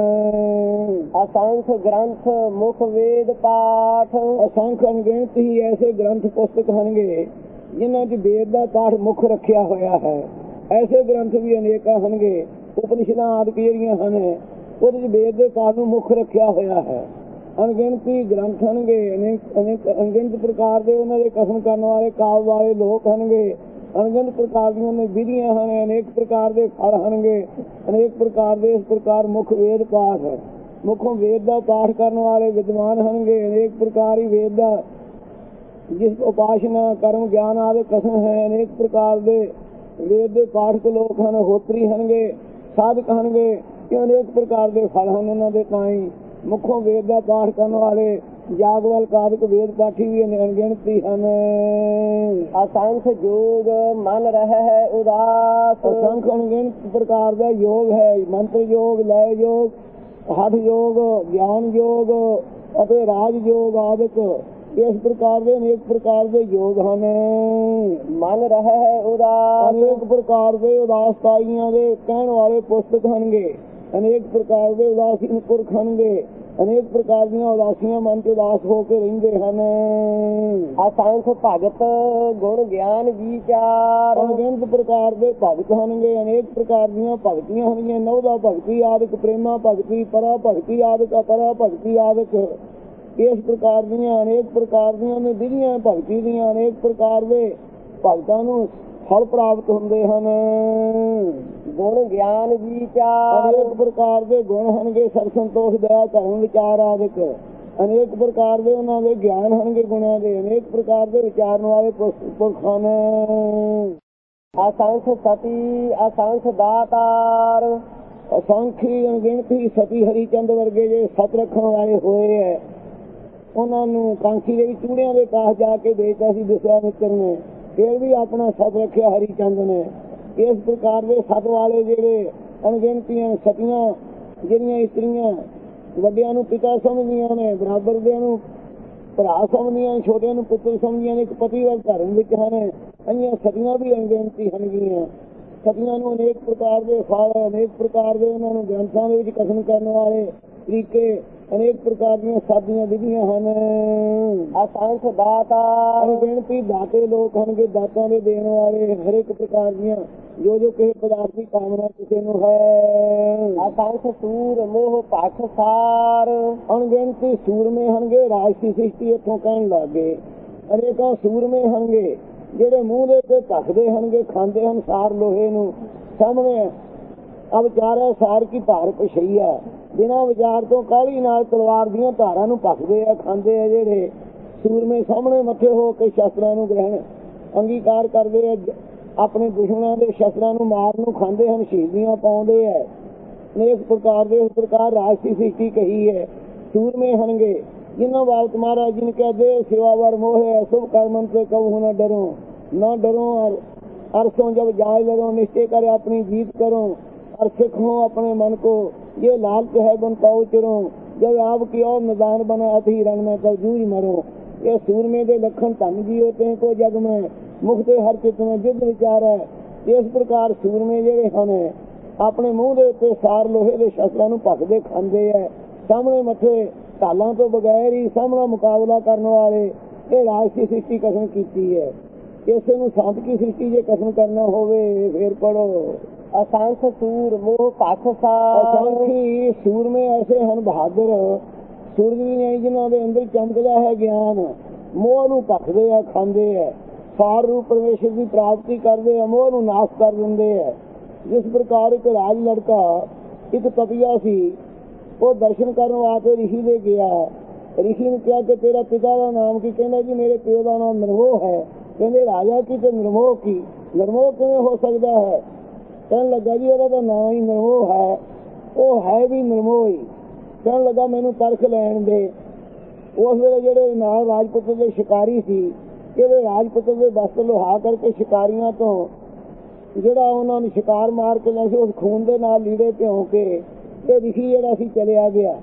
Speaker 2: ਅਸੰਖ ਗ੍ਰੰਥ ਮੁਖ ਵੇਦ ਪਾਠ।
Speaker 1: ਅਸੰਖ ਅਣਗਿਣਤ ਹੀ ਐਸੇ ਗ੍ਰੰਥ ਪੁਸਤਕ ਹੋਣਗੇ ਜਿਨ੍ਹਾਂ 'ਚ ਵੇਦ ਦਾ ਪਾਠ ਮੁੱਖ ਰੱਖਿਆ ਹੋਇਆ ਹੈ। ਐਸੇ ਗ੍ਰੰਥ ਵੀ ਅਨੇਕਾਂ ਹੋਣਗੇ, ਉਪਨਿਸ਼ਦਾਂ ਆਦਿਕ ਜਿਹੜੀਆਂ ਹਨ ਉਹਦੇ 'ਚ ਵੇਦ ਦੇ ਪਾਠ ਨੂੰ ਮੁੱਖ ਰੱਖਿਆ ਹੋਇਆ ਹੈ। ਅਣਗਿਣਤੀ ਗ੍ਰੰਥ ਹਨਗੇ, ਅਣਗਿਣਤ ਪ੍ਰਕਾਰ ਦੇ ਉਹਨਾਂ ਦੇ ਕਥਨ ਕਰਨ ਵਾਲੇ ਕਾਵ ਵਾਲੇ ਲੋਕ ਹਨਗੇ, ਅਣਗਿਣਤ ਪ੍ਰਕਾਰ ਦੀਆਂ ਨੇ ਵਿਧੀਆਂ ਹਨ, ਅਨੇਕ ਪ੍ਰਕਾਰ ਦੇ ਫਲ ਹਨਗੇ, ਅਨੇਕ ਪ੍ਰਕਾਰ ਦੇ ਇਸ ਪ੍ਰਕਾਰ ਮੁੱਖ ਵੇਦ ਪਾਠ, ਮੁੱਖੋਂ ਵੇਦ ਦਾ ਪਾਠ ਕਰਨ ਵਾਲੇ ਵਿਦਵਾਨ ਹਨਗੇ, ਅਨੇਕ ਪ੍ਰਕਾਰ ਹੀ ਵੇਦ ਦਾ ਜਿਸ ਉਪਾਸਨਾ ਕਰਮ ਗਿਆਨ ਆਦਿ ਕਥਨ ਹੈ, ਅਨੇਕ ਪ੍ਰਕਾਰ ਦੇ ਵੇਦ ਦੇ ਪਾਠਕ ਲੋਕ ਹਨ, ਹੋਤਰੀ ਹਨਗੇ, ਸਾਧਕ ਹਨਗੇ, ਕਿ ਅਨੇਕ ਪ੍ਰਕਾਰ ਦੇ ਫਲ ਹਨ ਉਹਨਾਂ ਦੇ ਤਾਈ। ਮੁੱਖੋਂ ਵੇਦ ਦਾ ਪਾਠ ਕਰਨ ਵਾਲੇ ਜਾਗਵਲ ਕਾਦਿਕ ਵੇਦ ਪਾਠੀ ਵੀ ਅਣਗਿਣਤੀ ਹਨ।
Speaker 2: ਅਸੰਖ ਜੋਗ ਮਨ ਰਹਿ ਹੈ ਉਦਾਸ,
Speaker 1: ਅਸੰਖ ਅਣਗਿਣਤ ਪ੍ਰਕਾਰ ਦਾ ਯੋਗ ਹੈ, ਮੰਤਰ ਯੋਗ, ਲੈ ਯੋਗ, ਹਠ ਯੋਗ, ਗਿਆਨ ਯੋਗ ਅਤੇ ਰਾਜ ਯੋਗ ਆਦਿਕ ਇਸ ਪ੍ਰਕਾਰ ਦੇ ਅਨੇਕ ਪ੍ਰਕਾਰ ਦੇ ਯੋਗ ਹਨ।
Speaker 2: ਮਨ ਰਹਿ ਹੈ ਉਦਾਸ,
Speaker 1: ਅਨੇਕ ਪ੍ਰਕਾਰ ਦੇ ਉਦਾਸਤਾਈਆਂ ਦੇ ਕਹਿਣ ਵਾਲੇ ਪੁਸਤਕ ਹਨਗੇ, ਅਨੇਕ ਪ੍ਰਕਾਰ ਦੇ ਉਦਾਸੀਨ ਪੁਰਖ ਹਨਗੇ, ਅਨੇਕ ਪ੍ਰਕਾਰ ਦੀਆਂ ਉਦਾਸੀਆਂ ਮਨ ਚ ਉਦਾਸ ਹੋ ਕੇ ਰਹਿੰਦੇ ਹਨ।
Speaker 2: ਅਸੰਖ ਭਗਤ ਗੁਣ ਗਿਆਨ ਵਿਚਾਰ,
Speaker 1: ਅਣਗਿਣਤ ਪ੍ਰਕਾਰ ਦੇ ਭਗਤ ਹਨਗੇ, ਅਨੇਕ ਪ੍ਰਕਾਰ ਦੀਆਂ ਭਗਤੀਆਂ ਹਨਗੀਆਂ, ਨਵਦਾ ਭਗਤੀ ਆਦਿਕ, ਪ੍ਰੇਮਾ ਭਗਤੀ, ਪਰਾ ਭਗਤੀ ਆਦਿਕ, ਅਪਰਾ ਭਗਤੀ ਆਦਿਕ ਇਸ ਪ੍ਰਕਾਰ ਦੀਆਂ ਅਨੇਕ ਪ੍ਰਕਾਰ ਦੀਆਂ ਨੇ ਵਿਧੀਆਂ ਭਗਤੀ ਦੀਆਂ, ਅਨੇਕ ਪ੍ਰਕਾਰ ਦੇ ਭਗਤਾਂ ਨੂੰ ਫਲ ਪ੍ਰਾਪਤ ਹੁੰਦੇ ਹਨ।
Speaker 2: ਗੁਣ ਗਿਆਨ ਵਿਚਾਰ,
Speaker 1: ਅਨੇਕ ਪ੍ਰਕਾਰ ਦੇ ਗੁਣ ਹਨਗੇ, ਸਰ ਸੰਤੋਖ, ਦਇਆ, ਧਰਮ, ਵਿਚਾਰ ਆਦਿਕ, ਅਨੇਕ ਪ੍ਰਕਾਰ ਦੇ ਉਹਨਾਂ ਦੇ ਗਿਆਨ ਹਨਗੇ ਗੁਣਾਂ ਦੇ, ਅਨੇਕ ਪ੍ਰਕਾਰ ਦੇ ਵਿਚਾਰਨ ਵਾਲੇ ਪੁਰਖ ਹਨ।
Speaker 2: ਅਸੰਖ ਸਤੀ ਅਸੰਖ ਦਾਤਾਰ,
Speaker 1: ਅਸੰਖੀ ਅਣਗਿਣਤੀ ਸਤੀ ਹਰੀਚੰਦ ਵਰਗੇ ਜੇ ਸਤ ਰੱਖਣ ਵਾਲੇ ਹੋਏ ਹੈ, ਉਹਨਾਂ ਨੂੰ ਕਾਂਖੀ ਦੇ ਵੀ ਚੂੜਿਆਂ ਦੇ ਪਾਸ ਜਾ ਕੇ ਵੇਚਦਾ ਸੀ ਵਿਸ਼ਵਾਮਿੱਤਰ ਨੇ, ਫਿਰ ਵੀ ਆਪਣਾ ਸਤ ਰੱਖਿਆ ਹਰੀਚੰਦ ਨੇ। ਇਸ ਪ੍ਰਕਾਰ ਦੇ ਸਤ ਵਾਲੇ ਜਿਹੜੇ ਅਣਗਿਣਤੀਆਂ ਸਤੀਆਂ ਜਿਹੜੀਆਂ ਇਸਤਰੀਆਂ ਵੱਡਿਆਂ ਨੂੰ ਪਿਤਾ ਸਮਝਦੀਆਂ ਨੇ, ਬਰਾਬਰ ਦਿਆਂ ਨੂੰ ਭਰਾ ਸਮਝਦੀਆਂ, ਛੋਟਿਆਂ ਨੂੰ ਪੁੱਤਰ ਸਮਝਦੀਆਂ ਨੇ, ਇੱਕ ਪਤੀ ਵੱਲ ਧਰਮ ਵਿੱਚ ਹਨ, ਅਈਆਂ ਸਤੀਆਂ ਵੀ ਅਣਗਿਣਤੀ ਹਨਗੀਆਂ। ਸਤੀਆਂ ਨੂੰ ਅਨੇਕ ਪ੍ਰਕਾਰ ਦੇ ਫਲ, ਅਨੇਕ ਪ੍ਰਕਾਰ ਦੇ ਉਹਨਾਂ ਨੂੰ ਗ੍ਰੰਥਾਂ ਦੇ ਵਿੱਚ ਕਥਨ ਕਰਨ ਵਾਲੇ ਤਰੀਕੇ, ਅਨੇਕ ਪ੍ਰਕਾਰ ਦੀਆਂ ਸਾਧੀਆਂ ਵਿਧੀਆਂ ਹਨ।
Speaker 2: ਅਸੰਖ ਦਾਤਾ
Speaker 1: ਅਣਗਿਣਤੀ ਦਾਤੇ ਲੋਕ ਹਨਗੇ, ਦਾਤਾਂ ਦੇ ਦੇਣ ਵਾਲੇ, ਹਰੇਕ ਪ੍ਰਕਾਰ ਦੀਆਂ ਜੋ ਜੋ ਕਿਸੇ ਪਦਾਰਥ ਦੀ ਕਾਮਨਾ ਕਿਸੇ ਨੂੰ ਹੈ।
Speaker 2: ਅਸੰਖ ਸੂਰ ਮੋਹ ਪੱਖ ਸਾਰ,
Speaker 1: ਅਣਗਿਣਤੀ ਸੂਰਮੇ ਹਨਗੇ, ਰਾਜਸੀ ਸ੍ਰਿਸ਼ਟੀ ਇੱਥੋਂ ਕਹਿਣ ਲੱਗ ਗਏ। ਅਨੇਕਾਂ ਸੂਰਮੇ ਹਨਗੇ ਜਿਹੜੇ ਮੂੰਹ ਦੇ ਉੱਤੇ ਧੱਕਦੇ ਹਨਗੇ, ਖਾਂਦੇ ਹਨ ਸਾਰ ਲੋਹੇ ਨੂੰ, ਸਾਹਮਣੇ ਆ ਵਿਚਾਰਿਆ ਸਾਰ ਕੀ ਧਾਰ ਪਛਈਆ, ਬਿਨਾਂ ਵਿਚਾਰ ਤੋਂ ਕਾਹਲੀ ਨਾਲ ਤਲਵਾਰ ਦੀਆਂ ਧਾਰਾਂ ਨੂੰ ਭਖਦੇ ਆ, ਖਾਂਦੇ ਆ। ਜਿਹੜੇ ਸੂਰਮੇ ਸਾਹਮਣੇ ਮੱਥੇ ਹੋ ਕੇ ਸ਼ਸਤਰਾਂ ਨੂੰ ਗ੍ਰਹਿਣ ਅੰਗੀਕਾਰ ਕਰਦੇ ਆ, ਆਪਣੇ ਦੁਸ਼ਮਣਾਂ ਦੇ ਸ਼ਸਤਰਾਂ ਨੂੰ ਮਾਰ ਨੂੰ ਖਾਂਦੇ ਹਨ, ਸ਼ਹੀਦੀਆਂ ਪਾਉਂਦੇ ਆ। ਅਨੇਕ ਪ੍ਰਕਾਰ ਦੇ ਇਸ ਪ੍ਰਕਾਰ ਰਾਜਸੀ ਸ੍ਰਿਸ਼ਟੀ ਕਹੀ ਹੈ। ਸੂਰਮੇ ਹਨਗੇ ਜਿਨ੍ਹਾਂ ਬਾਬਤ ਮਹਾਰਾਜ ਜੀ ਨੇ ਕਿਹਾ, ਦੇ ਸੇਵਾ ਵਰ ਮੋਹ शुभ कर्मन से कबहू न डरो, न डरो अरसों जब जाए लड़ो, निश्चय करे अपनी जीत करो, और सिखो अपने मन को, ये लालच है गुण पाओ चिरो, जब आपकी और निदान बने अति रण में तब जूझ मरो। ये सूरमे दे लखन धन जी होते हैं को जग में, मुख दे हर चित में जिद विचार है। इस प्रकार सूरमे ਜਿਹੜੇ ਹਨ ਆਪਣੇ ਮੂੰਹ ਦੇ ਉੱਤੇ ਸਾਰ ਲੋਹੇ ਦੇ ਸ਼ਸਤਰਾਂ ਨੂੰ ਭਖਦੇ ਖਾਂਦੇ ਹੈ, ਸਾਹਮਣੇ ਮੱਥੇ ਢਾਲਾਂ ਤੋਂ ਬਗੈਰ ਹੀ ਸਾਹਮਣਾ ਮੁਕਾਬਲਾ ਕਰਨ ਵਾਲੇ। ਇਹ ਰਾਜਸੀ ਸ੍ਰਿਸ਼ਟੀ ਕਥਨ ਕੀਤੀ ਹੈ। ਇਸੇ ਨੂੰ ਸੰਤ ਕੀ ਸ੍ਰਿਸ਼ਟੀ ਜੇ ਕਥਨ ਕਰਨਾ ਹੋਵੇ ਫੇਰ ਪੜੋ।
Speaker 2: ਅਸੰਖ ਸੂਰ ਮੋਹ ਪੱਖ ਸਾਰ,
Speaker 1: ਅਸੰਖੀ ਸੂਰਮੇ ਐਸੇ ਹਨ ਬਹਾਦਰ, ਸੂਰਜ ਵੀ ਨਹੀਂ ਜਿਨ੍ਹਾਂ ਦੇ ਅੰਦਰ ਚਮਕਦਾ ਹੈ ਗਿਆਨ, ਮੋਹ ਨੂੰ ਭਖਦੇ ਆ, ਖਾਂਦੇ ਆ, ਸਾਰ ਰੂਪ ਪਰਮੇਸ਼ਰ ਦੀ ਪ੍ਰਾਪਤੀ ਕਰਦੇ ਆ, ਮੋਹ ਨੂੰ ਨਾਸ਼ ਕਰ ਦਿੰਦੇ ਆ। ਜਿਸ ਪ੍ਰਕਾਰ ਇੱਕ ਰਾਜ ਲੜਕਾ ਇੱਕ ਤਪੀਆ ਸੀ, ਉਹ ਦਰਸ਼ਨ ਕਰਨ ਵਾਸਤੇ ਰਿਸ਼ੀ ਦੇ ਗਿਆ। ਰਿਸ਼ੀ ਨੇ ਕਿਹਾ ਕਿ ਤੇਰਾ ਪਿਤਾ ਦਾ ਨਾਮ ਕੀ? ਕਹਿੰਦਾ ਜੀ ਮੇਰੇ ਪਿਓ ਦਾ ਨਾਮ ਨਿਰਮੋਹ ਹੈ। ਕਹਿੰਦੇ ਰਾਜਾ ਕੀ ਤੇ ਨਿਰਮੋਹ ਕੀ? ਨਿਰਮੋਹ ਕਿਵੇਂ ਹੋ ਸਕਦਾ ਹੈ? ਕਹਿਣ ਲੱਗਾ ਜੀ ਉਹਦਾ ਤਾਂ ਨਾਮ ਹੀ ਨਿਰਮੋਹ ਹੈ, ਉਹ ਹੈ ਵੀ ਨਿਰਮੋਹ ਹੀ। ਕਹਿਣ ਲੱਗਾ ਮੈਨੂੰ ਪਰਖ ਲੈਣ ਦੇ। ਉਸ ਵੇਲੇ ਜਿਹੜੇ ਨਾਲ ਰਾਜਪੁੱਤਰ ਦੇ ਸ਼ਿਕਾਰੀ ਸੀ, ਇਹਦੇ ਰਾਜਪੁੱਤਰ ਦੇ ਵਸਤਰ ਲੁਹਾ ਕਰਕੇ ਸ਼ਿਕਾਰੀਆਂ ਤੋਂ ਜਿਹੜਾ ਉਹਨਾਂ ਨੂੰ ਸ਼ਿਕਾਰ ਮਾਰ ਕੇ ਲੈ ਸੀ, ਉਸ ਖੂਨ ਦੇ ਨਾਲ ਲੀੜੇ ਭਿਉਂ ਕੇ ਇਹ ਰਿਸ਼ੀ ਜਿਹੜਾ ਸੀ ਚਲਿਆ ਗਿਆ।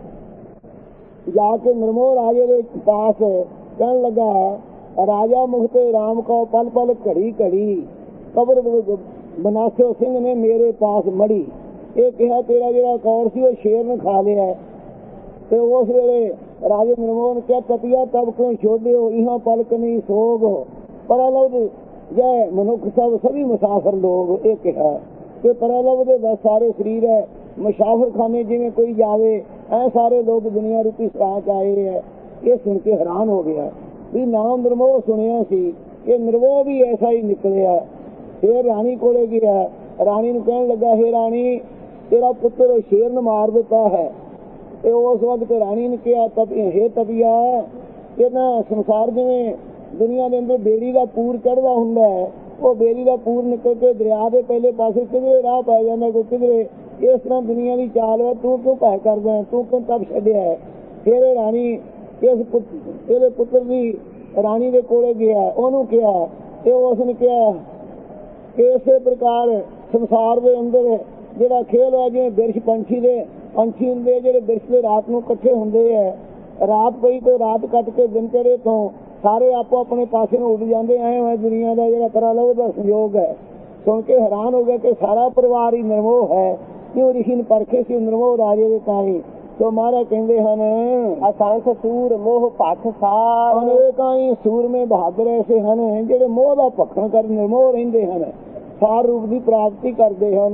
Speaker 1: ਜਾ ਕੇ ਨਿਰਮੋਹ ਰਾਜੇ ਦੇ ਪਾਸ ਕਹਿਣ ਲੱਗਾ, ਰਾਜਾ ਮੁਖਤੇ ਰਾਮ ਕੋ ਪਲ ਪਲ ਘੜੀ ਘੜੀ, ਕਬਰ ਬਨਾਸਿਓ ਸਿੰਘ ਨੇ ਮੇਰੇ ਪਾਸ ਮੜੀ। ਇਹ ਕਿਹਾ ਤੇਰਾ ਜਿਹੜਾ ਕੌਰ ਸੀ ਉਹ ਸ਼ੇਰ ਨੇ ਖਾ ਲਿਆ। ਤੇ ਉਸ ਵੇਲੇ ਰਾਜੇ ਨਿਰਮੋਹ ਨੇ ਕਿਹਾ, ਤਪੀਆ ਤਬ ਕਿਉਂ ਛੋੜਿਓ, ਇਹਾਂ ਪਲਕ ਨਹੀਂ ਸੋਗ, ਪਰਾਲਬ ਜੈ ਮਨੁੱਖ ਸਭ ਸਭੀ ਮੁਸਾਫਰ ਲੋਕ। ਇਹ ਕਿਹਾ ਕਿ ਪਰਾਲਬ ਦੇ ਬਸ ਸਾਰੇ ਸਰੀਰ ਹੈ, ਮੁਸਾਫਰ ਖਾਨੇ ਜਿਵੇਂ ਕੋਈ ਜਾਵੇ ਐ ਸਾਰੇ ਲੋਕ ਦੁਨੀਆ ਰੂਪੀ ਸਰਾਂ ਚ ਆਏ ਹੈ। ਇਹ ਸੁਣ ਕੇ ਹੈਰਾਨ ਹੋ ਗਿਆ ਵੀ ਨਾਮ ਨਿਰਮੋਹ ਸੁਣਿਆ ਸੀ, ਇਹ ਨਿਰਮੋਹ ਵੀ ਐਸਾ ਹੀ ਨਿਕਲਿਆ। ਫਿਰ ਰਾਣੀ ਕੋਲੇ ਗਿਆ, ਰਾਣੀ ਨੂੰ ਕਹਿਣ ਲੱਗਾ, ਹੇ ਰਾਣੀ, ਤੇਰਾ ਪੁੱਤਰ ਸ਼ੇਰ ਨੇ ਮਾਰ ਦਿੱਤਾ ਹੈ। ਤੇ ਉਸ ਵਕਤ ਰਾਣੀ ਨੇ ਕਿਹਾ, ਹੇ ਤਪੀਆ, ਇਹ ਨਾ ਸੰਸਾਰ ਜਿਵੇਂ ਦੁਨੀਆ ਦੇ ਅੰਦਰ ਬੇੜੀ ਦਾ ਪੂਰ ਚੜ੍ਹਦਾ ਹੁੰਦਾ ਹੈ, ਉਹ ਬੇੜੀ ਦਾ ਪੂਰ ਨਿਕਲ ਕੇ ਦਰਿਆ ਦੇ ਪਹਿਲੇ ਪਾਸੇ ਕਿਧਰੇ ਰਾਹ ਪੈ ਜਾਂਦਾ, ਕੋਈ ਕਿਧਰੇ। ਇਸ ਤਰ੍ਹਾਂ ਦੁਨੀਆ ਦੀ ਚਾਲ ਹੈ, ਤੂੰ ਕਿਉਂ ਭੈ ਕਰਦਾ, ਤੂੰ ਕਿਉਂ ਤਪ ਛੱਡਿਆ ਹੈ। ਫਿਰ ਰਾਣੀ ਇਹਦੇ ਪੁੱਤਰ ਦੀ ਰਾਣੀ ਦੇ ਕੋਲੇ ਗਿਆ, ਉਹਨੂੰ ਕਿਹਾ ਤੇ ਉਸਨੇ ਕਿਹਾ ਕਿ ਇਸੇ ਪ੍ਰਕਾਰ ਸੰਸਾਰ ਦੇ ਅੰਦਰ ਜਿਹੜਾ ਖੇਲ ਹੈ, ਜਿਵੇਂ ਬਿਰਛ ਪੰਛੀ ਹੁੰਦੇ, ਜਿਹੜੇ ਬਿਰਛ ਦੇ ਰਾਤ ਨੂੰ ਇਕੱਠੇ ਹੁੰਦੇ ਹੈ, ਰਾਤ ਪਈ ਤੋਂ ਰਾਤ ਕੱਟ ਕੇ ਦਿਨ ਚੜੇ ਤੋਂ ਸਾਰੇ ਆਪੋ ਆਪਣੇ ਪਾਸੇ ਨੂੰ ਉੱਡ ਜਾਂਦੇ। ਐ ਦੁਨੀਆ ਦਾ ਜਿਹੜਾ ਪਰਾਲੋ ਦਾ ਸੰਯੋਗ ਹੈ। ਸੁਣ ਕੇ ਹੈਰਾਨ ਹੋ ਗਿਆ ਕਿ ਸਾਰਾ ਪਰਿਵਾਰ ਹੀ ਨਿਰਮੋਹ ਹੈ। ਕਿਉਂ ਰਿਸ਼ੀ ਨੇ ਪਰਖੇ ਸੀ ਨਿਰਮੋਹ ਰਾਜੇ ਦੇ ਤਾਂ ਹੀ। ਸੋ ਮਹਾਰਾਜ ਕਹਿੰਦੇ ਹਨ,
Speaker 2: ਅਸੰਖ ਸੂਰ ਮੋਹ ਭਖ ਸਾਰ।
Speaker 1: ਅਨੇਕਾਂ ਹੀ ਸੂਰਮੇ ਬਹਾਦਰ ਐਸੇ ਹਨ ਜਿਹੜੇ ਮੋਹ ਦਾ ਭਖਣ ਕਰ ਨਿਰਮੋਹ ਰਹਿੰਦੇ ਹਨ, ਸਾਰ ਰੂਪ ਦੀ ਪ੍ਰਾਪਤੀ ਕਰਦੇ ਹਨ।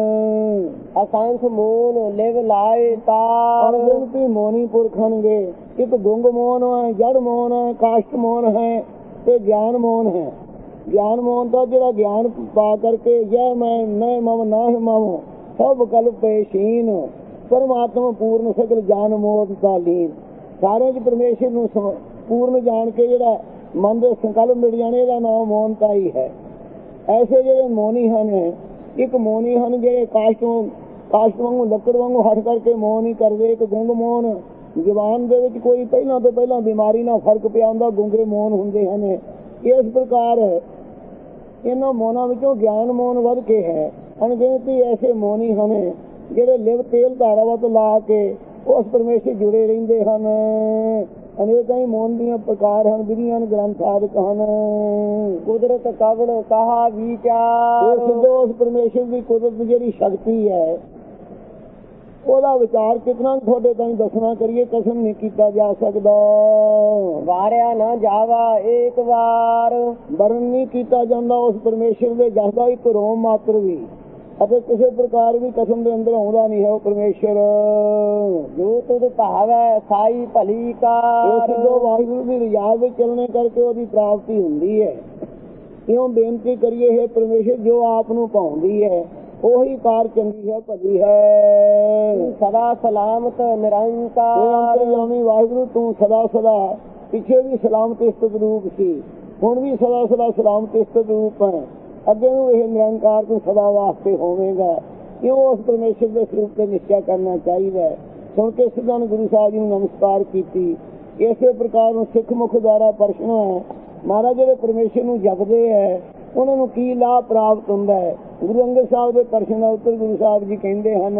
Speaker 2: ਅਸੰਖ ਮੋਨ ਲਿਵ ਲਾਏ ਤਾਰ।
Speaker 1: ਅਣਗਿਣਤੀ ਮੋਨੀ ਪੁਰਖ ਹਨਗੇ। ਇੱਕ ਗੁੰਗ ਮੋਨ ਹੈ, ਜੜ ਮੋਨ ਹੈ, ਕਾਸ਼ਟ ਮੋਨ ਹੈ ਤੇ ਗਿਆਨ ਮੋਨ ਹੈ। ਗਿਆਨ ਮੋਨ ਦਾ ਜਿਹੜਾ ਗਿਆਨ ਪਾ ਕਰਕੇ ਜੈ ਮੈਂ ਨੈ ਮਮ ਨਾ ਹਿਮਾਵੋ ਸਭ ਕਲਪ ਪੇਸ਼ੀਨ ਪਰਮਾਤਮਾ ਪੂਰਨ ਸਗਲ ਜਾਨ ਮੋਦ ਦਾ ਲੀਨ। ਸਾਰਿਆਂ ਚ ਪਰਮੇਸ਼ਰ ਨੂੰ ਪੂਰਨ ਜਾਣ ਕੇ ਜਿਹੜਾ ਮਨ ਦੇ ਸੰਕਲਪ ਮਿਟ ਜਾਣੇ, ਇਹਦਾ ਨਾਮ ਮੋਨਤਾ ਹੀ ਹੈ। ਐਸੇ ਜਿਹੜੇ ਮੋਨੀ ਹਨ, ਇੱਕ ਮੋਨੀ ਹਨ ਜਿਹੜੇ ਕਾਸ਼ਟ ਵਾਂਗੂ ਲੱਕੜ ਵਾਂਗੂ ਹੱਠ ਕਰਕੇ ਮੋਨ ਹੀ ਕਰਦੇ। ਇੱਕ ਗੁੰਗ ਮੋਨ, ਜ਼ੁਬਾਨ ਦੇ ਵਿੱਚ ਕੋਈ ਪਹਿਲਾਂ ਤੋਂ ਪਹਿਲਾਂ ਬਿਮਾਰੀ ਨਾਲ ਫਰਕ ਪਿਆ ਹੁੰਦਾ, ਗੁੰਗੇ ਮੋਨ ਹੁੰਦੇ ਹਨ। ਇਸ ਪ੍ਰਕਾਰ ਇਹਨਾਂ ਮੋਨਾਂ ਵਿੱਚੋਂ ਗਿਆਨ ਮੋਨ ਵੱਧ ਕੇ ਹੈ। ਅਣਗਿਣਤੀ ਐਸੇ ਮੋਨੀ ਹਨ ਜਿਹੜੇ ਲਿਵ ਤੇਲ ਧਾਰਾਵਤ ਲਾ ਕੇ ਉਸ ਪਰਮੇਸ਼ਰ ਜੁੜੇ ਰਹਿੰਦੇ ਹਨ। ਅਨੇਕਾਂ ਹੀ ਮੋਨ ਦੀਆਂ ਪ੍ਰਕਾਰ ਹਨ, ਵਿਧੀਆਂ ਗ੍ਰੰਥ ਆਦਿਕ ਹਨ।
Speaker 2: ਕੁਦਰਤ ਕਵਣ ਕਹਾ ਵਿਚਾਰ।
Speaker 1: ਉਸ ਪਰਮੇਸ਼ਰ ਦੀ ਕੁਦਰਤ ਜਿਹੜੀ ਸ਼ਕਤੀ ਹੈ, ਉਹਦਾ ਵਿਚਾਰ ਕਿਤਨਾ ਤੁਹਾਡੇ ਤਾਈਂ ਦੱਸਣਾ ਕਰੀਏ, ਕਸਮ ਨਹੀਂ ਕੀਤਾ ਜਾ ਸਕਦਾ।
Speaker 2: ਵਾਰਿਆ ਨਾ ਜਾਵਾ ਇੱਕ ਵਾਰ।
Speaker 1: ਵਰਣ ਨਹੀਂ ਕੀਤਾ ਜਾਂਦਾ ਉਸ ਪਰਮੇਸ਼ਰ ਦੇ ਜਸ ਦਾ ਇੱਕ ਰੋਮ ਮਾਤਰ ਵੀ, ਅਤੇ ਕਿਸੇ ਪ੍ਰਕਾਰ ਵੀ ਕਸਮ ਦੇ ਅੰਦਰ ਆਉਂਦਾ ਨਹੀਂ ਹੈ ਉਹ ਪਰਮੇਸ਼ਰ।
Speaker 2: ਜੋ ਤੁਧ ਭਾਵੈ ਸਾਈ ਭਲੀ ਕਾਰ।
Speaker 1: ਸਿੱਧੋ ਵਾਹਿਗੁਰੂ ਦੀ ਰਜਾ ਵਿੱਚ ਚੱਲਣੇ ਕਰਕੇ ਉਹਦੀ ਪ੍ਰਾਪਤੀ ਹੁੰਦੀ ਹੈ। ਇਉਂ ਬੇਨਤੀ ਕਰੀਏ, ਹੈ ਪਰਮੇਸ਼ਰ ਜੋ ਆਪ ਨੂੰ ਭਾਉਂਦੀ ਹੈ ਉਹੀ ਕਾਰ ਚੰਗੀ ਹੈ, ਭਲੀ ਹੈ।
Speaker 2: ਸਦਾ ਸਲਾਮਤ ਨਿਰੰਕਾਰ।
Speaker 1: ਵਾਹਿਗੁਰੂ ਤੂੰ ਸਦਾ ਪਿੱਛੇ ਵੀ ਸਲਾਮਤ ਸਥਿਤ ਰੂਪ ਸੀ, ਹੁਣ ਵੀ ਸਦਾ ਸਲਾਮਤ ਸਥਿਤ ਰੂਪ ਹੈ, ਅੱਗੇ ਨੂੰ ਇਹ ਨਿਰੰਕਾਰ ਤੂੰ ਸਦਾ ਵਾਸਤੇ ਹੋਵੇਗਾ। ਕਿਉਂ ਉਸ ਪਰਮੇਸ਼ਰ ਦੇ ਸਰੂਪ ਤੇ ਨਿਸ਼ਚਾ ਕਰਨਾ ਚਾਹੀਦਾ। ਸੁਣ ਕੇ ਸਿੱਧਾਂ ਗੁਰੂ ਸਾਹਿਬ ਜੀ ਨੂੰ ਨਮਸਕਾਰ ਕੀਤੀ। ਇਸੇ ਪ੍ਰਕਾਰ ਨੂੰ ਸਿੱਖ ਮੁਖ ਦੁਆਰਾ ਪ੍ਰਸ਼ਨ ਹੈ, ਮਹਾਰਾਜ ਜਿਹੜੇ ਪਰਮੇਸ਼ਰ ਨੂੰ ਜਪਦੇ ਹੈ ਉਹਨਾਂ ਨੂੰ ਕੀ ਲਾਭ ਪ੍ਰਾਪਤ ਹੁੰਦਾ ਹੈ। ਗੁਰੂ ਅੰਗਦ ਸਾਹਿਬ ਦੇ ਪ੍ਰਸ਼ਨ ਦਾ ਉੱਤਰ ਗੁਰੂ ਸਾਹਿਬ ਜੀ ਕਹਿੰਦੇ ਹਨ,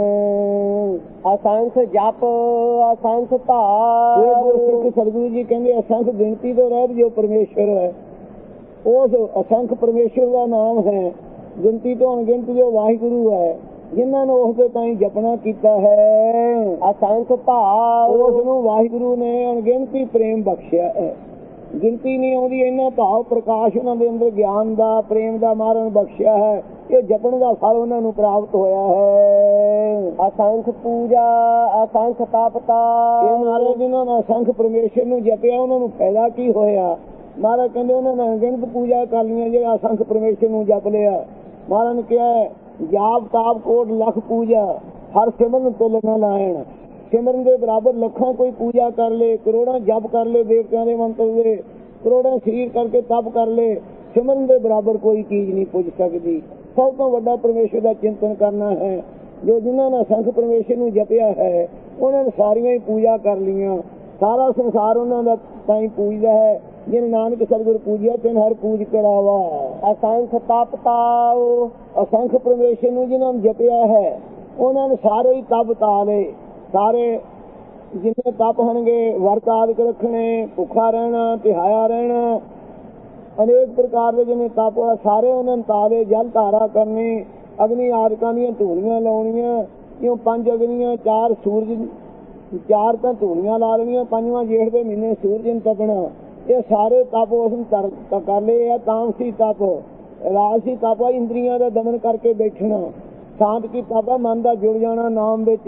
Speaker 2: ਅਸੰਖ ਜਪ ਅਸੰਖ ਧਾਰ।
Speaker 1: ਸਿੱਖ ਸਤਿਗੁਰੂ ਜੀ ਕਹਿੰਦੇ ਅਸੰਖ ਗਿਣਤੀ ਤੋਂ ਰਹਿਤ ਜੋ ਪਰਮੇਸ਼ਰ ਹੈ, ਉਸ ਅਸੰਖ ਪਰਮੇਸ਼ਰ ਦਾ ਨਾਮ ਹੈ। ਗਿਣਤੀ ਤੋਂ ਅਣਗਿਣਤ ਜੋ ਵਾਹਿਗੁਰੂ ਹੈ, ਜਿਨ੍ਹਾਂ ਨੂੰ ਉਸ ਦੇ ਤਾਈਂ ਜਪਣਾ ਕੀਤਾ ਹੈ।
Speaker 2: ਅਸੰਖ ਭਾਵ।
Speaker 1: ਉਸ ਨੂੰ ਵਾਹਿਗੁਰੂ ਨੇ ਅਣਗਿਣਤੀ ਪ੍ਰੇਮ ਬਖਸ਼ਿਆ ਹੈ, ਗਿਣਤੀ ਨਹੀਂ ਆਉਂਦੀ। ਇਹਨਾਂ ਭਾਵ ਪ੍ਰਕਾਸ਼ ਉਹਨਾਂ ਦੇ ਅੰਦਰ ਗਿਆਨ ਦਾ ਪ੍ਰੇਮ ਦਾ ਮਾਰਨ ਬਖਸ਼ਿਆ ਹੈ। ਇਹ ਜਪਣ ਦਾ ਫਲ ਉਹਨਾਂ ਨੂੰ ਪ੍ਰਾਪਤ ਹੋਇਆ ਹੈ।
Speaker 2: ਅਸੰਖ ਪੂਜਾ ਅਸੰਖ ਤਪਤਾ।
Speaker 1: ਇਹ ਮਹਾਰਾਜ ਜਿਨ੍ਹਾਂ ਨੇ ਅਸੰਖ ਪਰਮੇਸ਼ਰ ਨੂੰ ਜਪਿਆ ਉਹਨਾਂ ਨੂੰ ਫਾਇਦਾ ਕੀ ਹੋਇਆ। ਮਹਾਰਾਜ ਕਹਿੰਦੇ ਉਹਨਾਂ ਨੇ ਅਣਗਿਣਤ ਪੂਜਾ ਕਰ ਲਈਆਂ, ਜਿਹੜਾ ਅਸੰਖ ਪਰਮੇਸ਼ਰ ਨੂੰ ਜਪ ਲਿਆ। ਮਹਾਰਾਜ ਨੇ ਕਿਹਾ ਜਾਪ ਤਾਪ ਕੋਟ ਲੱਖ ਪੂਜਾ ਹਰ ਸਿਮਰਨ ਤੁਲ ਨਾ ਲਾਇਣ। ਸਿਮਰਨ ਦੇ ਬਰਾਬਰ ਲੱਖਾਂ ਕੋਈ ਪੂਜਾ ਕਰ ਲੇ, ਕਰੋੜਾਂ ਜਪ ਕਰ ਲੇ ਦੇਵਤਿਆਂ ਦੇ ਮੰਤਰ ਦੇ, ਕਰੋੜਾਂ ਸਰੀਰ ਕਰਕੇ ਤਪ ਕਰ ਲੇ, ਸਿਮਰਨ ਦੇ ਬਰਾਬਰ ਕੋਈ ਚੀਜ਼ ਨਹੀਂ ਪੁੱਜ ਸਕਦੀ। ਸਭ ਤੋਂ ਵੱਡਾ ਪਰਮੇਸ਼ਰ ਦਾ ਚਿੰਤਨ ਕਰਨਾ ਹੈ। ਜੋ ਜਿਨ੍ਹਾਂ ਨੇ ਅਸੰਖ ਪਰਮੇਸ਼ਰ ਨੂੰ ਜਪਿਆ ਹੈ ਉਹਨਾਂ ਨੇ ਸਾਰੀਆਂ ਹੀ ਪੂਜਾ ਕਰ ਲਈਆਂ। ਸਾਰਾ ਸੰਸਾਰ ਉਹਨਾਂ ਦਾ ਤਾਈਂ ਪੂਜਦਾ ਹੈ। ਜਿਨ ਨਾਨਕ ਸਤਿਗੁਰ ਪੂਜਿਆ ਤਿਨ ਹਰ ਪੂਜ ਕਰਾਵਾ।
Speaker 2: ਅਸੰਖ ਤਪਤਾਉ।
Speaker 1: ਅਸੰਖ ਪਰਮੇਸ਼ਰ ਨੂੰ ਜਿਨ੍ਹਾਂ ਨੇ ਜਪਿਆ ਹੈ ਉਹਨਾਂ ਨੇ ਸਾਰੇ ਹੀ ਤਪ ਤਾ ਲਏ। ਸਾਰੇ ਜਿੰਨੇ ਤਪ ਹੋਣਗੇ, ਵਰਤ ਆਦਿਕ ਰੱਖਣੇ, ਭੁੱਖਾ ਰਹਿਣਾ, ਤਿਹਾਇਆ ਰਹਿਣਾ, ਅਨੇਕ ਪ੍ਰਕਾਰ ਦੇ ਜਿੰਨੇ ਤਪ ਸਾਰੇ ਉਹਨਾਂ ਨੇ ਤਾਰੇ। ਜਲ ਧਾਰਾ ਕਰਨੀ, ਅਗਨੀ ਆਦਿਕਾਂ ਦੀਆਂ ਧੂਣੀਆਂ ਲਾਉਣੀਆਂ। ਕਿਉਂ 5 ਅਗਨੀਆਂ 4 ਸੂਰਜ, 4 ਤਾਂ ਧੂਣੀਆਂ ਲਾ ਲੈਣੀਆਂ, 5ਵਾਂ ਜੇਠ ਦੇ ਮਹੀਨੇ ਸੂਰਜ ਨੂੰ ਤਪਣਾ। ਇਹ ਸਾਰੇ ਤਪ ਉਸ ਨੂੰ ਕਰ ਲਏ ਆ। ਤਾਮਸੀ ਤਪ, ਰਾਜਸੀ ਤਪ ਇੰਦਰੀਆਂ ਦਾ ਦਮਨ ਕਰਕੇ ਬੈਠਣਾ। ਸ਼ਾਂਤ ਕੀ ਤਪ ਮਨ ਦਾ ਜੁੜ ਜਾਣਾ ਨਾਮ ਵਿੱਚ।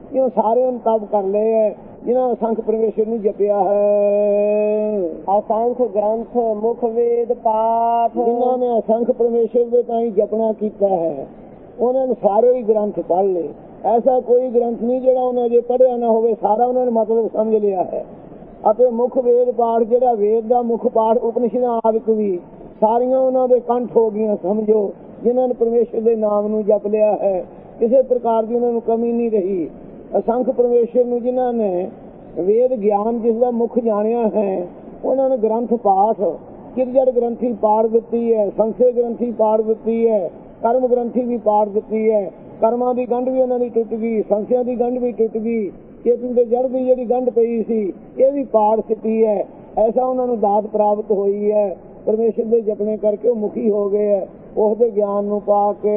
Speaker 1: ਜਿਉਂ ਸਾਰਿਆਂ ਨੂੰ ਤਪ ਕਰ ਲਏ ਹੈ ਜਿਨ੍ਹਾਂ ਅਸੰਖ ਪਰਮੇਸ਼ਰ ਨੂੰ ਜਪਿਆ ਹੈ।
Speaker 2: ਅਸੰਖ ਗ੍ਰੰਥ ਮੁਖ ਵੇਦ ਪਾਠ,
Speaker 1: ਜਿਨ੍ਹਾਂ ਨੇ ਅਸੰਖ ਪਰਮੇਸ਼ਰ ਦੇ ਤਾਈਂ ਜਪਣਾ ਕੀਤਾ ਹੈ ਉਹਨਾਂ ਨੇ ਸਾਰੇ ਹੀ ਗ੍ਰੰਥ ਪੜ੍ਹ ਲਏ। ਐਸਾ ਕੋਈ ਗ੍ਰੰਥ ਨਹੀਂ ਜਿਹੜਾ ਉਹਨਾਂ ਜੇ ਪੜ੍ਹਿਆ ਨਾ ਹੋਵੇ, ਸਾਰਾ ਉਹਨਾਂ ਨੇ ਮਤਲਬ ਸਮਝ ਲਿਆ ਹੈ। ਅਤੇ ਮੁੱਖ ਵੇਦ ਪਾਠ ਜਿਹੜਾ ਵੇਦ ਦਾ ਮੁੱਖ ਪਾਠ ਉਪਨਿਸ਼ਦਾਂ ਆਦਿਕ ਵੀ ਸਾਰੀਆਂ ਉਹਨਾਂ ਦੇ ਕੰਠ ਹੋ ਗਈਆਂ ਸਮਝੋ, ਜਿਨ੍ਹਾਂ ਨੇ ਪਰਮੇਸ਼ਰ ਦੇ ਨਾਮ ਨੂੰ ਜਪ ਲਿਆ ਹੈ। ਕਿਸੇ ਪ੍ਰਕਾਰ ਦੀ ਉਹਨਾਂ ਨੂੰ ਕਮੀ ਨਹੀਂ ਰਹੀ। ਅਸੰਖ ਪਰਮੇਸ਼ਰ ਨੂੰ ਜਿਨ੍ਹਾਂ ਨੇ ਵੇਦ ਗਿਆਨ ਜਿਸ ਦਾ ਮੁੱਖ ਜਾਣਿਆ ਹੈ ਉਹਨਾਂ ਨੇ ਗ੍ਰੰਥ ਪਾਠ ਕਿਰਜੜ ਗ੍ਰੰਥੀ ਪਾੜ ਦਿੱਤੀ ਹੈ, ਸੰਸੇ ਗ੍ਰੰਥੀ ਪਾੜ ਦਿੱਤੀ ਹੈ, ਕਰਮ ਗ੍ਰੰਥੀ ਵੀ ਪਾੜ ਦਿੱਤੀ ਹੈ। ਕਰਮਾਂ ਦੀ ਗੰਢ ਵੀ ਉਹਨਾਂ ਦੀ ਟੁੱਟ ਗਈ, ਸੰਸਿਆਂ ਦੀ ਗੰਢ ਵੀ ਟੁੱਟ ਗਈ, ਚੇਤਨ ਦੇ ਜੜ ਦੀ ਜਿਹੜੀ ਗੰਢ ਪਈ ਸੀ ਇਹ ਵੀ ਪਾੜ ਦਿੱਤੀ ਹੈ। ਐਸਾ ਉਹਨਾਂ ਨੂੰ ਦਾਤ ਪ੍ਰਾਪਤ ਹੋਈ ਹੈ। ਪਰਮੇਸ਼ਰ ਦੇ ਜਪਣੇ ਕਰਕੇ ਉਹ ਮੁਖੀ ਹੋ ਗਏ ਹੈ ਉਸਦੇ ਗਿਆਨ ਨੂੰ ਪਾ ਕੇ।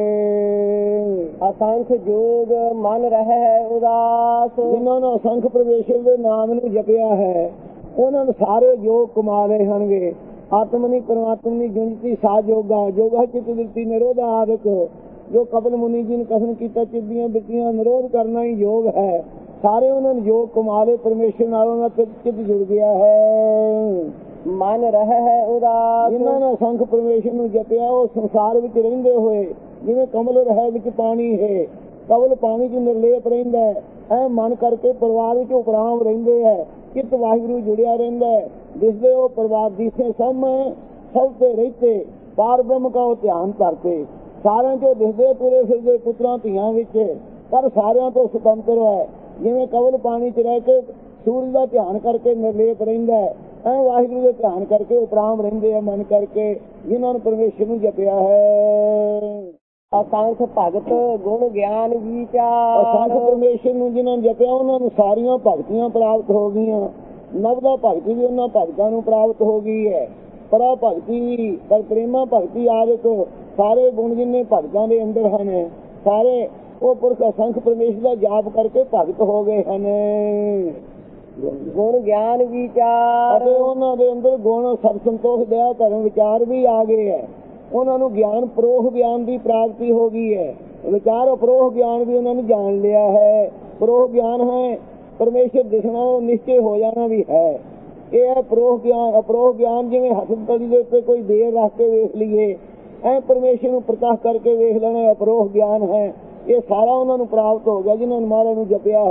Speaker 2: ਅਸੰਖ ਜੋਗ ਮਨ ਰਹਿ ਹੈ ਉਦਾਸ,
Speaker 1: ਜਿਨ੍ਹਾਂ ਨੇ ਅਸੰਖ ਪਰਮੇਸ਼ਰ ਦੇ ਨਾਮ ਨੂੰ ਜਪਿਆ ਹੈ ਉਹਨਾਂ ਨੂੰ ਸਾਰੇ ਯੋਗ ਕਮਾ ਲਏ ਹਨਗੇ। ਆਤਮਨੀ ਪਰਮਾਤਮਨੀ ਜੁੰਜਤੀ ਸਾ ਜੋਗਾ, ਜੋਗਾ ਚਿਤ ਵ੍ਰਿਤੀ ਨਿਰੋਧਾ ਆਦਿਕ ਜੋ ਕਪਿਲ ਮੁਨੀ ਜੀ ਨੇ ਕਥਨ ਕੀਤਾ, ਚਿੱਤ ਦੀਆਂ ਵ੍ਰਿਤੀਆਂ ਨਿਰੋਧ ਕਰਨਾ ਹੀ ਯੋਗ ਹੈ। ਸਾਰੇ ਉਹਨਾਂ ਨੇ ਯੋਗ ਕਮਾ ਲਏ, ਪਰਮੇਸ਼ਰ ਨਾਲ ਉਹਨਾਂ ਦਾ ਚਿੱਤ ਜੁੜ ਗਿਆ ਹੈ।
Speaker 2: ਮਨ ਰਹਿ ਹੈ ਉਦਾਸ,
Speaker 1: ਜਿਨ੍ਹਾਂ ਨੇ ਅਸੰਖ ਪਰਮੇਸ਼ਰ ਨੂੰ ਜਪਿਆ ਉਹ ਸੰਸਾਰ ਵਿੱਚ ਰਹਿੰਦੇ ਹੋਏ ਜਿਵੇਂ ਕਮਲ ਰਹਿ ਵਿੱਚ ਪਾਣੀ ਹੈ, ਕਮਲ ਪਾਣੀ 'ਚ ਨਿਰਲੇਪ ਰਹਿੰਦਾ ਹੈ, ਐ ਮਨ ਕਰਕੇ ਪਰਿਵਾਰ ਵਿੱਚ ਉਪਰਾਮ ਰਹਿੰਦੇ ਹੈ। ਚਿੱਤ ਵਾਹਿਗੁਰੂ ਜੁੜਿਆ ਰਹਿੰਦਾ ਹੈ। ਜਿਸਦੇ ਉਹ ਪਰਿਵਾਰ ਦਿਸੇ ਸਭ ਤੇ ਰਹਿਤੇ ਪਾਰ ਬ੍ਰਹਮ ਕਾ ਉਹ ਧਿਆਨ ਕਰਤੇ। ਸਾਰਿਆਂ 'ਚੋਂ ਦਿਸਦੇ ਤੁਰੇ ਫਿਰਦੇ ਪੁੱਤਰਾਂ ਧੀਆਂ ਵਿੱਚ ਪਰ ਸਾਰਿਆਂ ਤੋਂ ਸੁਤੰਤਰ ਹੈ। ਜਿਵੇਂ ਕਮਲ ਪਾਣੀ 'ਚ ਰਹਿ ਕੇ ਸੂਰਜ ਦਾ ਧਿਆਨ ਕਰਕੇ ਨਿਰਲੇਪ ਰਹਿੰਦਾ ਹੈ, ਐ ਵਾਹਿਗੁਰੂ ਦੇ ਧਿਆਨ ਕਰਕੇ ਉਪਰਾਮ ਰਹਿੰਦੇ ਆ ਮਨ ਕਰਕੇ, ਜਿਨ੍ਹਾਂ ਨੂੰ ਪਰਮੇਸ਼ਰ ਨੂੰ ਜਪਿਆ ਹੈ।
Speaker 2: ਅਸੰਖ ਭਗਤ ਗੁਣ ਗਿਆਨ ਵਿਚਾਰ,
Speaker 1: ਅਸੰਖ ਪਰਮੇਸ਼ਰ ਨੂੰ ਜਿਨ੍ਹਾਂ ਨੇ ਜਪਿਆ ਉਹਨਾਂ ਨੂੰ ਸਾਰੀਆਂ ਭਗਤੀਆਂ ਪ੍ਰਾਪਤ ਹੋ ਗਈਆਂ। ਨਵਦਾ ਭਗਤੀ ਵੀ ਉਹਨਾਂ ਭਗਤਾਂ ਨੂੰ ਪ੍ਰਾਪਤ ਹੋ ਗਈ ਹੈ। ਪਰਾ ਭਗਤੀ ਵੀ, ਪਰ ਪ੍ਰੇਮਾ ਭਗਤੀ ਆਦਿਕ ਸਾਰੇ ਗੁਣ ਜਿੰਨੇ ਭਗਤਾਂ ਦੇ ਅੰਦਰ ਹਨ ਸਾਰੇ ਉਹ ਪੁਰਖ ਅਸੰਖ ਪਰਮੇਸ਼ਰ ਦਾ ਜਾਪ ਕਰਕੇ ਭਗਤ ਹੋ ਗਏ ਹਨ।
Speaker 2: ਗੁਣ ਗਿਆਨ ਵਿਚਾਰ,
Speaker 1: ਅਤੇ ਉਹਨਾਂ ਦੇ ਅੰਦਰ ਗੁਣ ਸਭ ਸੰਤੋਖ ਦਇਆ ਧਰਮ ਵਿਚਾਰ ਵੀ ਆ ਗਏ ਹੈ। ਉਹਨਾਂ ਨੂੰ ਗਿਆਨ ਪਰੋਖ ਗਿਆਨ ਦੀ ਪ੍ਰਾਪਤੀ ਹੋ ਗਈ ਹੈ। ਵਿਚਾਰ ਅਪਰੋਖ ਗਿਆਨ ਵੀ ਉਹਨਾਂ ਨੇ ਜਾਣ ਲਿਆ ਹੈ। ਪਰੋਖ ਗਿਆਨ ਹੈ ਪਰਮੇਸ਼ਰ ਦਿਸਣਾ ਨਿਸ਼ਚੈ ਹੋ ਜਾਣਾ ਵੀ ਹੈ। ਇਹ ਹੈ ਪਰੋਖ ਗਿਆਨ। ਅਪਰੋਖ ਗਿਆਨ ਜਿਵੇਂ ਹਸਪਤਾਲ ਦੇ ਉੱਤੇ ਕੋਈ ਦੇਰ ਰੱਖ ਕੇ ਵੇਖ ਲਈਏ, ਐ ਪਰਮੇਸ਼ਰ ਨੂੰ ਪ੍ਰਤੱਖ ਕਰਕੇ ਵੇਖ ਲੈਣਾ ਅਪਰੋਖ ਗਿਆਨ ਹੈ। ਇਹ ਸਾਰਾ ਉਹਨਾਂ ਨੂੰ ਪ੍ਰਾਪਤ ਹੋ ਗਿਆ ਜਿਨ੍ਹਾਂ ਨੇ ਮਹਾਰਾਜ ਨੂੰ ਜਪਿਆ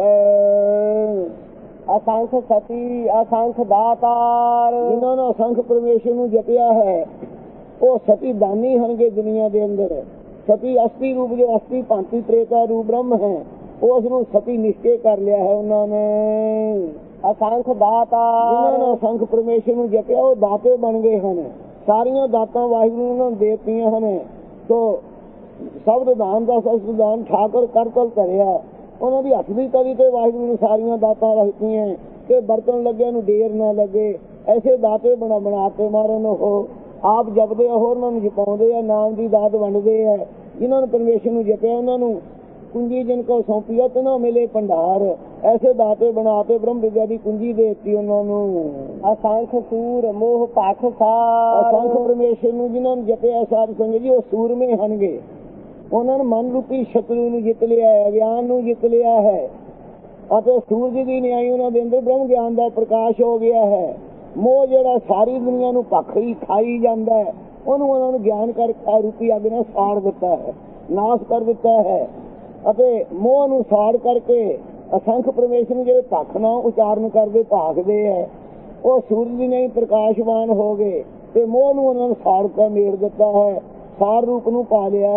Speaker 1: ਹੈ।
Speaker 2: ਅਸੰਖ ਸਤੀ ਅਸੰਖ ਦਾਤਾਰ,
Speaker 1: ਜਿਨ੍ਹਾਂ ਨੇ ਅਸੰਖ ਪਰਮੇਸ਼ਰ ਨੂੰ ਜਪਿਆ ਹੈ ਉਹ ਸਤੀ ਦਾਨੀ ਹਨਗੇ ਦੁਨੀਆ ਦੇ ਅੰਦਰ। ਸਤੀ ਅਸਤੀ ਰੂਪ ਜੋ ਅਸਤੀ ਭਾਂਤੀ ਪ੍ਰੇਤਾ ਰੂਪ ਬ੍ਰਹਮ ਹੈ ਉਸ ਨੂੰ ਸਤੀ ਨਿਸ਼ਚੈ ਕਰ ਲਿਆ ਹੈ ਉਹਨਾਂ ਨੇ।
Speaker 2: ਅਸੰਖ ਦਾਤਾਰ,
Speaker 1: ਜਿਨ੍ਹਾਂ ਨੇ ਅਸੰਖ ਪਰਮੇਸ਼ਰ ਨੂੰ ਜਪਿਆ ਉਹ ਦਾਤੇ ਬਣ ਗਏ ਹਨ। ਸਾਰੀਆਂ ਦਾਤਾਂ ਵਾਹਿਗੁਰੂ ਨੇ ਉਹਨਾਂ ਨੂੰ ਦੇ ਦਿੱਤੀਆਂ ਹਨ। ਸੋ ਸ਼ਬਦ ਦਾਨ ਦਾ ਸ਼ਬਦ ਦਾਨ ਠਾਕੁਰ ਕਰਤਲ ਧਰਿਆ। ਉਹਨਾਂ ਦੀ ਹੱਥ ਦੀ ਤਲੀ ਤੇ ਵਾਹਿਗੁਰੂ ਨੇ ਸਾਰੀਆਂ ਦਾਤਾਂ ਰੱਖੀਆਂ ਕਿ ਬਰਤਨ ਲੱਗਿਆ ਨੂੰ ਦੇਰ ਨਾ ਲੱਗੇ। ਐਸੇ ਦਾਤੇ ਬਣਾਤੇ ਮਾਰਨ ਉਹ ਆਪ ਜਪਦੇ ਆ, ਹੋਰ ਉਹਨਾਂ ਨੂੰ ਜਪਾਉਂਦੇ ਆ, ਨਾਮ ਦੀ ਦਾਤ ਵੰਡਦੇ ਆ। ਜਿਨ੍ਹਾਂ ਨੇ ਪਰਮੇਸ਼ਰ ਨੂੰ ਜਪਿਆ ਉਹਨਾਂ ਨੂੰ ਕੁੰਜੀ ਜਿਨ ਕੋ ਸੌਂਪੀ ਤੇ ਨਾ ਮਿਲੇ ਭੰਡਾਰ। ਐਸੇ ਦਾਤੇ ਬਣਾਤੇ ਬ੍ਰਹਮ ਵਿਦਿਆ ਦੀ ਕੁੰਜੀ ਦੇ ਦਿੱਤੀ ਉਹਨਾਂ ਨੂੰ।
Speaker 2: ਅਸੰਖ ਸੂਰ ਮੋਹ ਪਖ ਸਾਰ,
Speaker 1: ਅਸੰਖ ਪਰਮੇਸ਼ਰ ਨੂੰ ਜਿਨ੍ਹਾਂ ਨੇ ਜਪਿਆ ਸਾਧ ਸੰਗਤ ਜੀ ਉਹ ਸੂਰਮੇ ਹਨਗੇ। ਉਹਨਾਂ ਨੇ ਮਨ ਰੂਪੀ ਸ਼ਤਰੂ ਨੂੰ ਜਿੱਤ ਲਿਆ ਹੈ, ਗਿਆਨ ਨੂੰ ਜਿੱਤ ਲਿਆ ਹੈ ਅਤੇ ਸੂਰਜ ਦੀ ਨਿਆਈ ਉਹਨਾਂ ਦੇ ਅੰਦਰ ਬ੍ਰਹਮ ਗਿਆਨ ਦਾ ਪ੍ਰਕਾਸ਼ ਹੋ ਗਿਆ ਹੈ। ਮੋਹ ਜਿਹੜਾ ਸਾਰੀ ਦੁਨੀਆ ਨੂੰ ਭਖ ਹੀ ਖਾਈ ਜਾਂਦਾ ਹੈ ਉਹਨੂੰ ਉਹਨਾਂ ਨੂੰ ਗਿਆਨ ਕਰਕੇ ਰੂਪੀ ਅੱਗ ਨਾਲ ਸਾੜ ਦਿੱਤਾ ਹੈ, ਨਾਸ਼ ਕਰ ਦਿੱਤਾ ਹੈ। ਅਤੇ ਮੋਹ ਨੂੰ ਸਾੜ ਕਰਕੇ ਅਸੰਖ ਪਰਮੇਸ਼ਰ ਨੂੰ ਜਿਹੜੇ ਭਖ ਨਾਲ ਉਚਾਰਨ ਕਰਦੇ ਭਾਗਦੇ ਹੈ ਉਹ ਸੂਰਜ ਦੀ ਨਹੀਂ ਪ੍ਰਕਾਸ਼ਵਾਨ ਹੋ ਗਏ ਤੇ ਮੋਹ ਨੂੰ ਉਹਨਾਂ ਨੂੰ ਸਾੜ ਕੇ ਮੇੜ ਦਿੱਤਾ ਹੈ, ਸਾਰ ਰੂਪ ਨੂੰ ਪਾ ਲਿਆ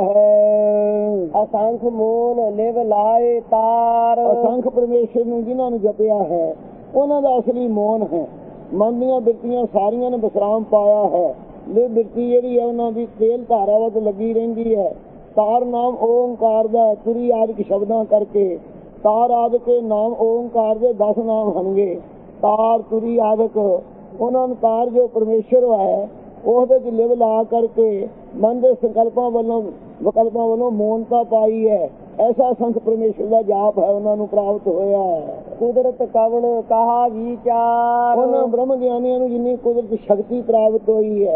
Speaker 1: ਹੈ।
Speaker 2: ਅਸੰਖ ਮੋਨ ਲਿਵ ਲਾਏ ਤਾਰ,
Speaker 1: ਅਸੰਖ ਪਰਮੇਸ਼ਰ ਨੂੰ ਜਿਨ੍ਹਾਂ ਨੂੰ ਜਪਿਆ ਹੈ ਉਹਨਾਂ ਦਾ ਅਸਲੀ ਮੋਨ ਹੈ। ਮਨ ਦੀਆਂ ਬਿਰਤੀਆਂ ਸਾਰੀਆਂ ਨੇ ਵਿਸਰਾਮ ਪਾਇਆ ਹੈ। ਲਿਵ ਬਿਰਤੀ ਜਿਹੜੀ ਹੈ ਉਹਨਾਂ ਦੀ ਤੇਲ ਧਾਰਾਵਤ ਲੱਗੀ ਰਹਿੰਦੀ ਹੈ। ਤਾਰ ਨਾਮ ਓਂਕਾਰ ਦਾ ਤੁਰੀ ਆਦਿਕ ਸ਼ਬਦਾਂ ਕਰਕੇ ਤਾਰ ਆਦਿਕ ਨਾਮ ਓਂਕਾਰ ਦੇ 10 ਨਾਮ ਹਨਗੇ। ਤਾਰ ਤੁਰੀ ਆਦਿਕ ਉਹਨਾਂ ਨੂੰ ਤਾਰ ਜੋ ਪਰਮੇਸ਼ਰ ਹੈ ਉਹਦੇ ਚ ਲਿਵ ਲਾ ਕਰਕੇ ਮਨ ਦੇ ਸੰਕਲਪਾਂ ਵੱਲੋਂ ਵਿਕਲਪਾਂ ਵੱਲੋਂ ਮੌਨਤਾ ਪਾਈ ਹੈ। ਐਸਾ ਸੰਖ ਪਰਮੇਸ਼ਰ ਦਾ ਜਾਪ ਹੈ ਉਹਨਾਂ ਨੂੰ ਪ੍ਰਾਪਤ ਹੋਇਆ।
Speaker 2: ਕੁਦਰਤ ਕਵਣ ਕਹਾ ਵਿਚਾਰ,
Speaker 1: ਉਹਨਾਂ ਬ੍ਰਹਮ ਗਿਆਨੀਆਂ ਨੂੰ ਜਿੰਨੀ ਕੁਦਰਤ ਸ਼ਕਤੀ ਪ੍ਰਾਪਤ ਹੋਈ ਹੈ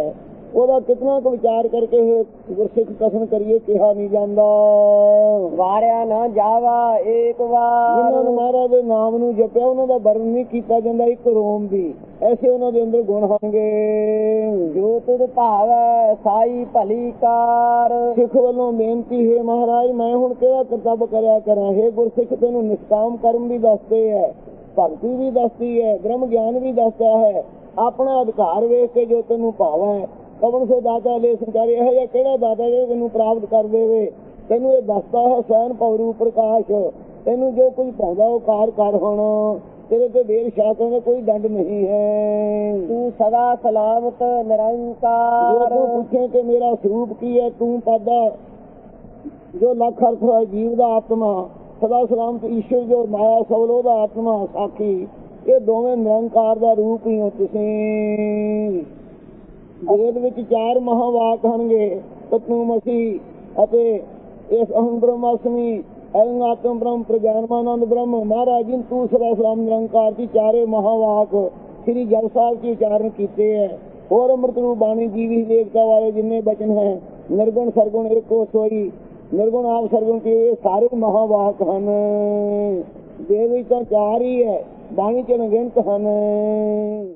Speaker 1: ਉਹਦਾ ਕਿਤਨਾ ਕੁ ਵਿਚਾਰ ਕਰਕੇ ਗੁਰਸਿੱਖ ਕਥਨ ਕਰੀਏ ਕਿਹਾ ਨਹੀਂ ਜਾਂਦਾ।
Speaker 2: ਵਾਰਿਆ ਨਾ ਜਾਵਾ ਏਕ
Speaker 1: ਜਿਨ੍ਹਾਂ
Speaker 2: ਵਾਰ,
Speaker 1: ਨੂੰ ਮਹਾਰਾਜ ਦੇ ਨਾਮ ਨੂੰ ਜਪਿਆ ਉਹਨਾਂ ਦਾ ਵਰਣਨ ਨਹੀਂ ਕੀਤਾ ਜਾਂਦਾ ਇੱਕ ਰੋਮ ਵੀ। ਐਸੇ ਉਹਨਾਂ ਦੇ ਅੰਦਰ ਗੁਣ ਹੋਣਗੇ।
Speaker 2: ਜੋ ਤੁਧ ਭਾਵੈ ਸਾਈ ਭਲੀ ਕਾਰ।
Speaker 1: ਸਿੱਖ ਵੱਲੋਂ ਬੇਨਤੀ ਹੈ ਮਹਾਰਾਜ ਮੈਂ ਹੁਣ ਕਿਹੜਾ ਕਰਤੱਵ ਕਰਿਆ ਕਰਾਂ। ਹੇ ਗੁਰਸਿੱਖ ਤੈਨੂੰ ਨਿਸ਼ਕਾਮ ਕਰਮ ਵੀ ਦੱਸਦੇ ਹੈ, ਭਗਤੀ ਵੀ ਦੱਸਦੀ ਹੈ, ਬ੍ਰਹਮ ਗਿਆਨ ਵੀ ਦੱਸਦਾ ਹੈ। ਆਪਣਾ ਅਧਿਕਾਰ ਵੇਖ ਕੇ ਜੋ ਤੈਨੂੰ ਭਾਵੈ ਕਵਣ ਸੋ ਦਾਤਾ ਲੈ ਸੰਚਾਰੇ। ਇਹੋ ਜਿਹਾ ਕਿਹੜਾ ਦਾਤਾ ਜੋ ਤੈਨੂੰ ਪ੍ਰਾਪਤ ਕਰ ਦੇਵੇ। ਤੈਨੂੰ ਇਹ ਦੱਸਦਾ ਹੈ ਸੈਨ ਭਵਰੂ ਪ੍ਰਕਾਸ਼। ਤੈਨੂੰ ਜੋ ਕੁਝ ਪਾਉਂਦਾ ਉਹ ਕਾਰ ਕਰ ਹੁਣ। ਤੇਰੇ ਤੇ ਦੇਰ ਸ਼ਾਸਨ ਦਾ ਕੋਈ ਦੰਡ ਨਹੀਂ ਹੈ।
Speaker 2: ਤੂੰ ਸਦਾ ਸਲਾਮਤ
Speaker 1: ਜੇ
Speaker 2: ਨਿਰੰਕਾਰ।
Speaker 1: ਤੂੰ ਪੁੱਛੇ ਕਿ ਮੇਰਾ ਸਰੂਪ ਕੀ ਹੈ, ਤੂੰ ਪਾਦਾ ਜੋ ਲੱਖ ਅਰਥ ਹੈ ਜੀਵ ਦਾ ਆਤਮਾ, ਸਦਾ ਸਲਾਮਤ ਈਸ਼ਵਰ ਜੋ ਮਾਇਆ ਸਬਲ ਉਹਦਾ ਆਤਮਾ ਸਾਖੀ। ਇਹ ਦੋਵੇਂ ਨਿਰੰਕਾਰ ਦਾ ਰੂਪ ਹੀ ਹੋ ਤੁਸੀਂ। ਵੇਦ ਵਿੱਚ 4 ਮਹਾਵਾਕ ਹੋਣਗੇ, ਤਤਨੂਮਸੀ ਅਤੇ ਇਸ ਅਹੰ ਬ੍ਰਹਮਾਸਮੀ, ਅਹੰ ਆਤਮ ਬ੍ਰਹਮ, ਪ੍ਰਗਿਆਨਮਾਨੰਦ ਬ੍ਰਹਮ। ਮਹਾਰਾਜ ਜੀ ਤੂੰ ਸਦਾ ਸਲਾਮ ਨਿਰੰਕਾਰ ਦੀ 4 ਮਹਾਵਾਕ ਸ੍ਰੀ ਜਪ ਸਾਹਿਬ ਕੀ ਉਚਾਰਨ ਕੀਤੇ ਹੈ। ਹੋਰ ਅੰਮ੍ਰਿਤ ਰੂਪ ਬਾਣੀ ਜੀਵੀ ਦੇਵਤਾ ਵਾਲੇ ਜਿੰਨੇ ਬਚਨ ਹੈ, ਨਿਰਗੁਣ ਸਰਗੁਣ ਏਕੋ ਸੋਈ, ਨਿਰਗੁਣ ਆਪ ਸਰਗੁਣ ਕੀ, ਇਹ ਸਾਰੇ ਮਹਾਵਾਕ ਹਨ। ਦੇਵ ਵਿੱਚ ਤਾਂ 4 ਹੀ ਹੈ, ਬਾਣੀ ਚ ਅਣਗਿਣਤ ਹਨ।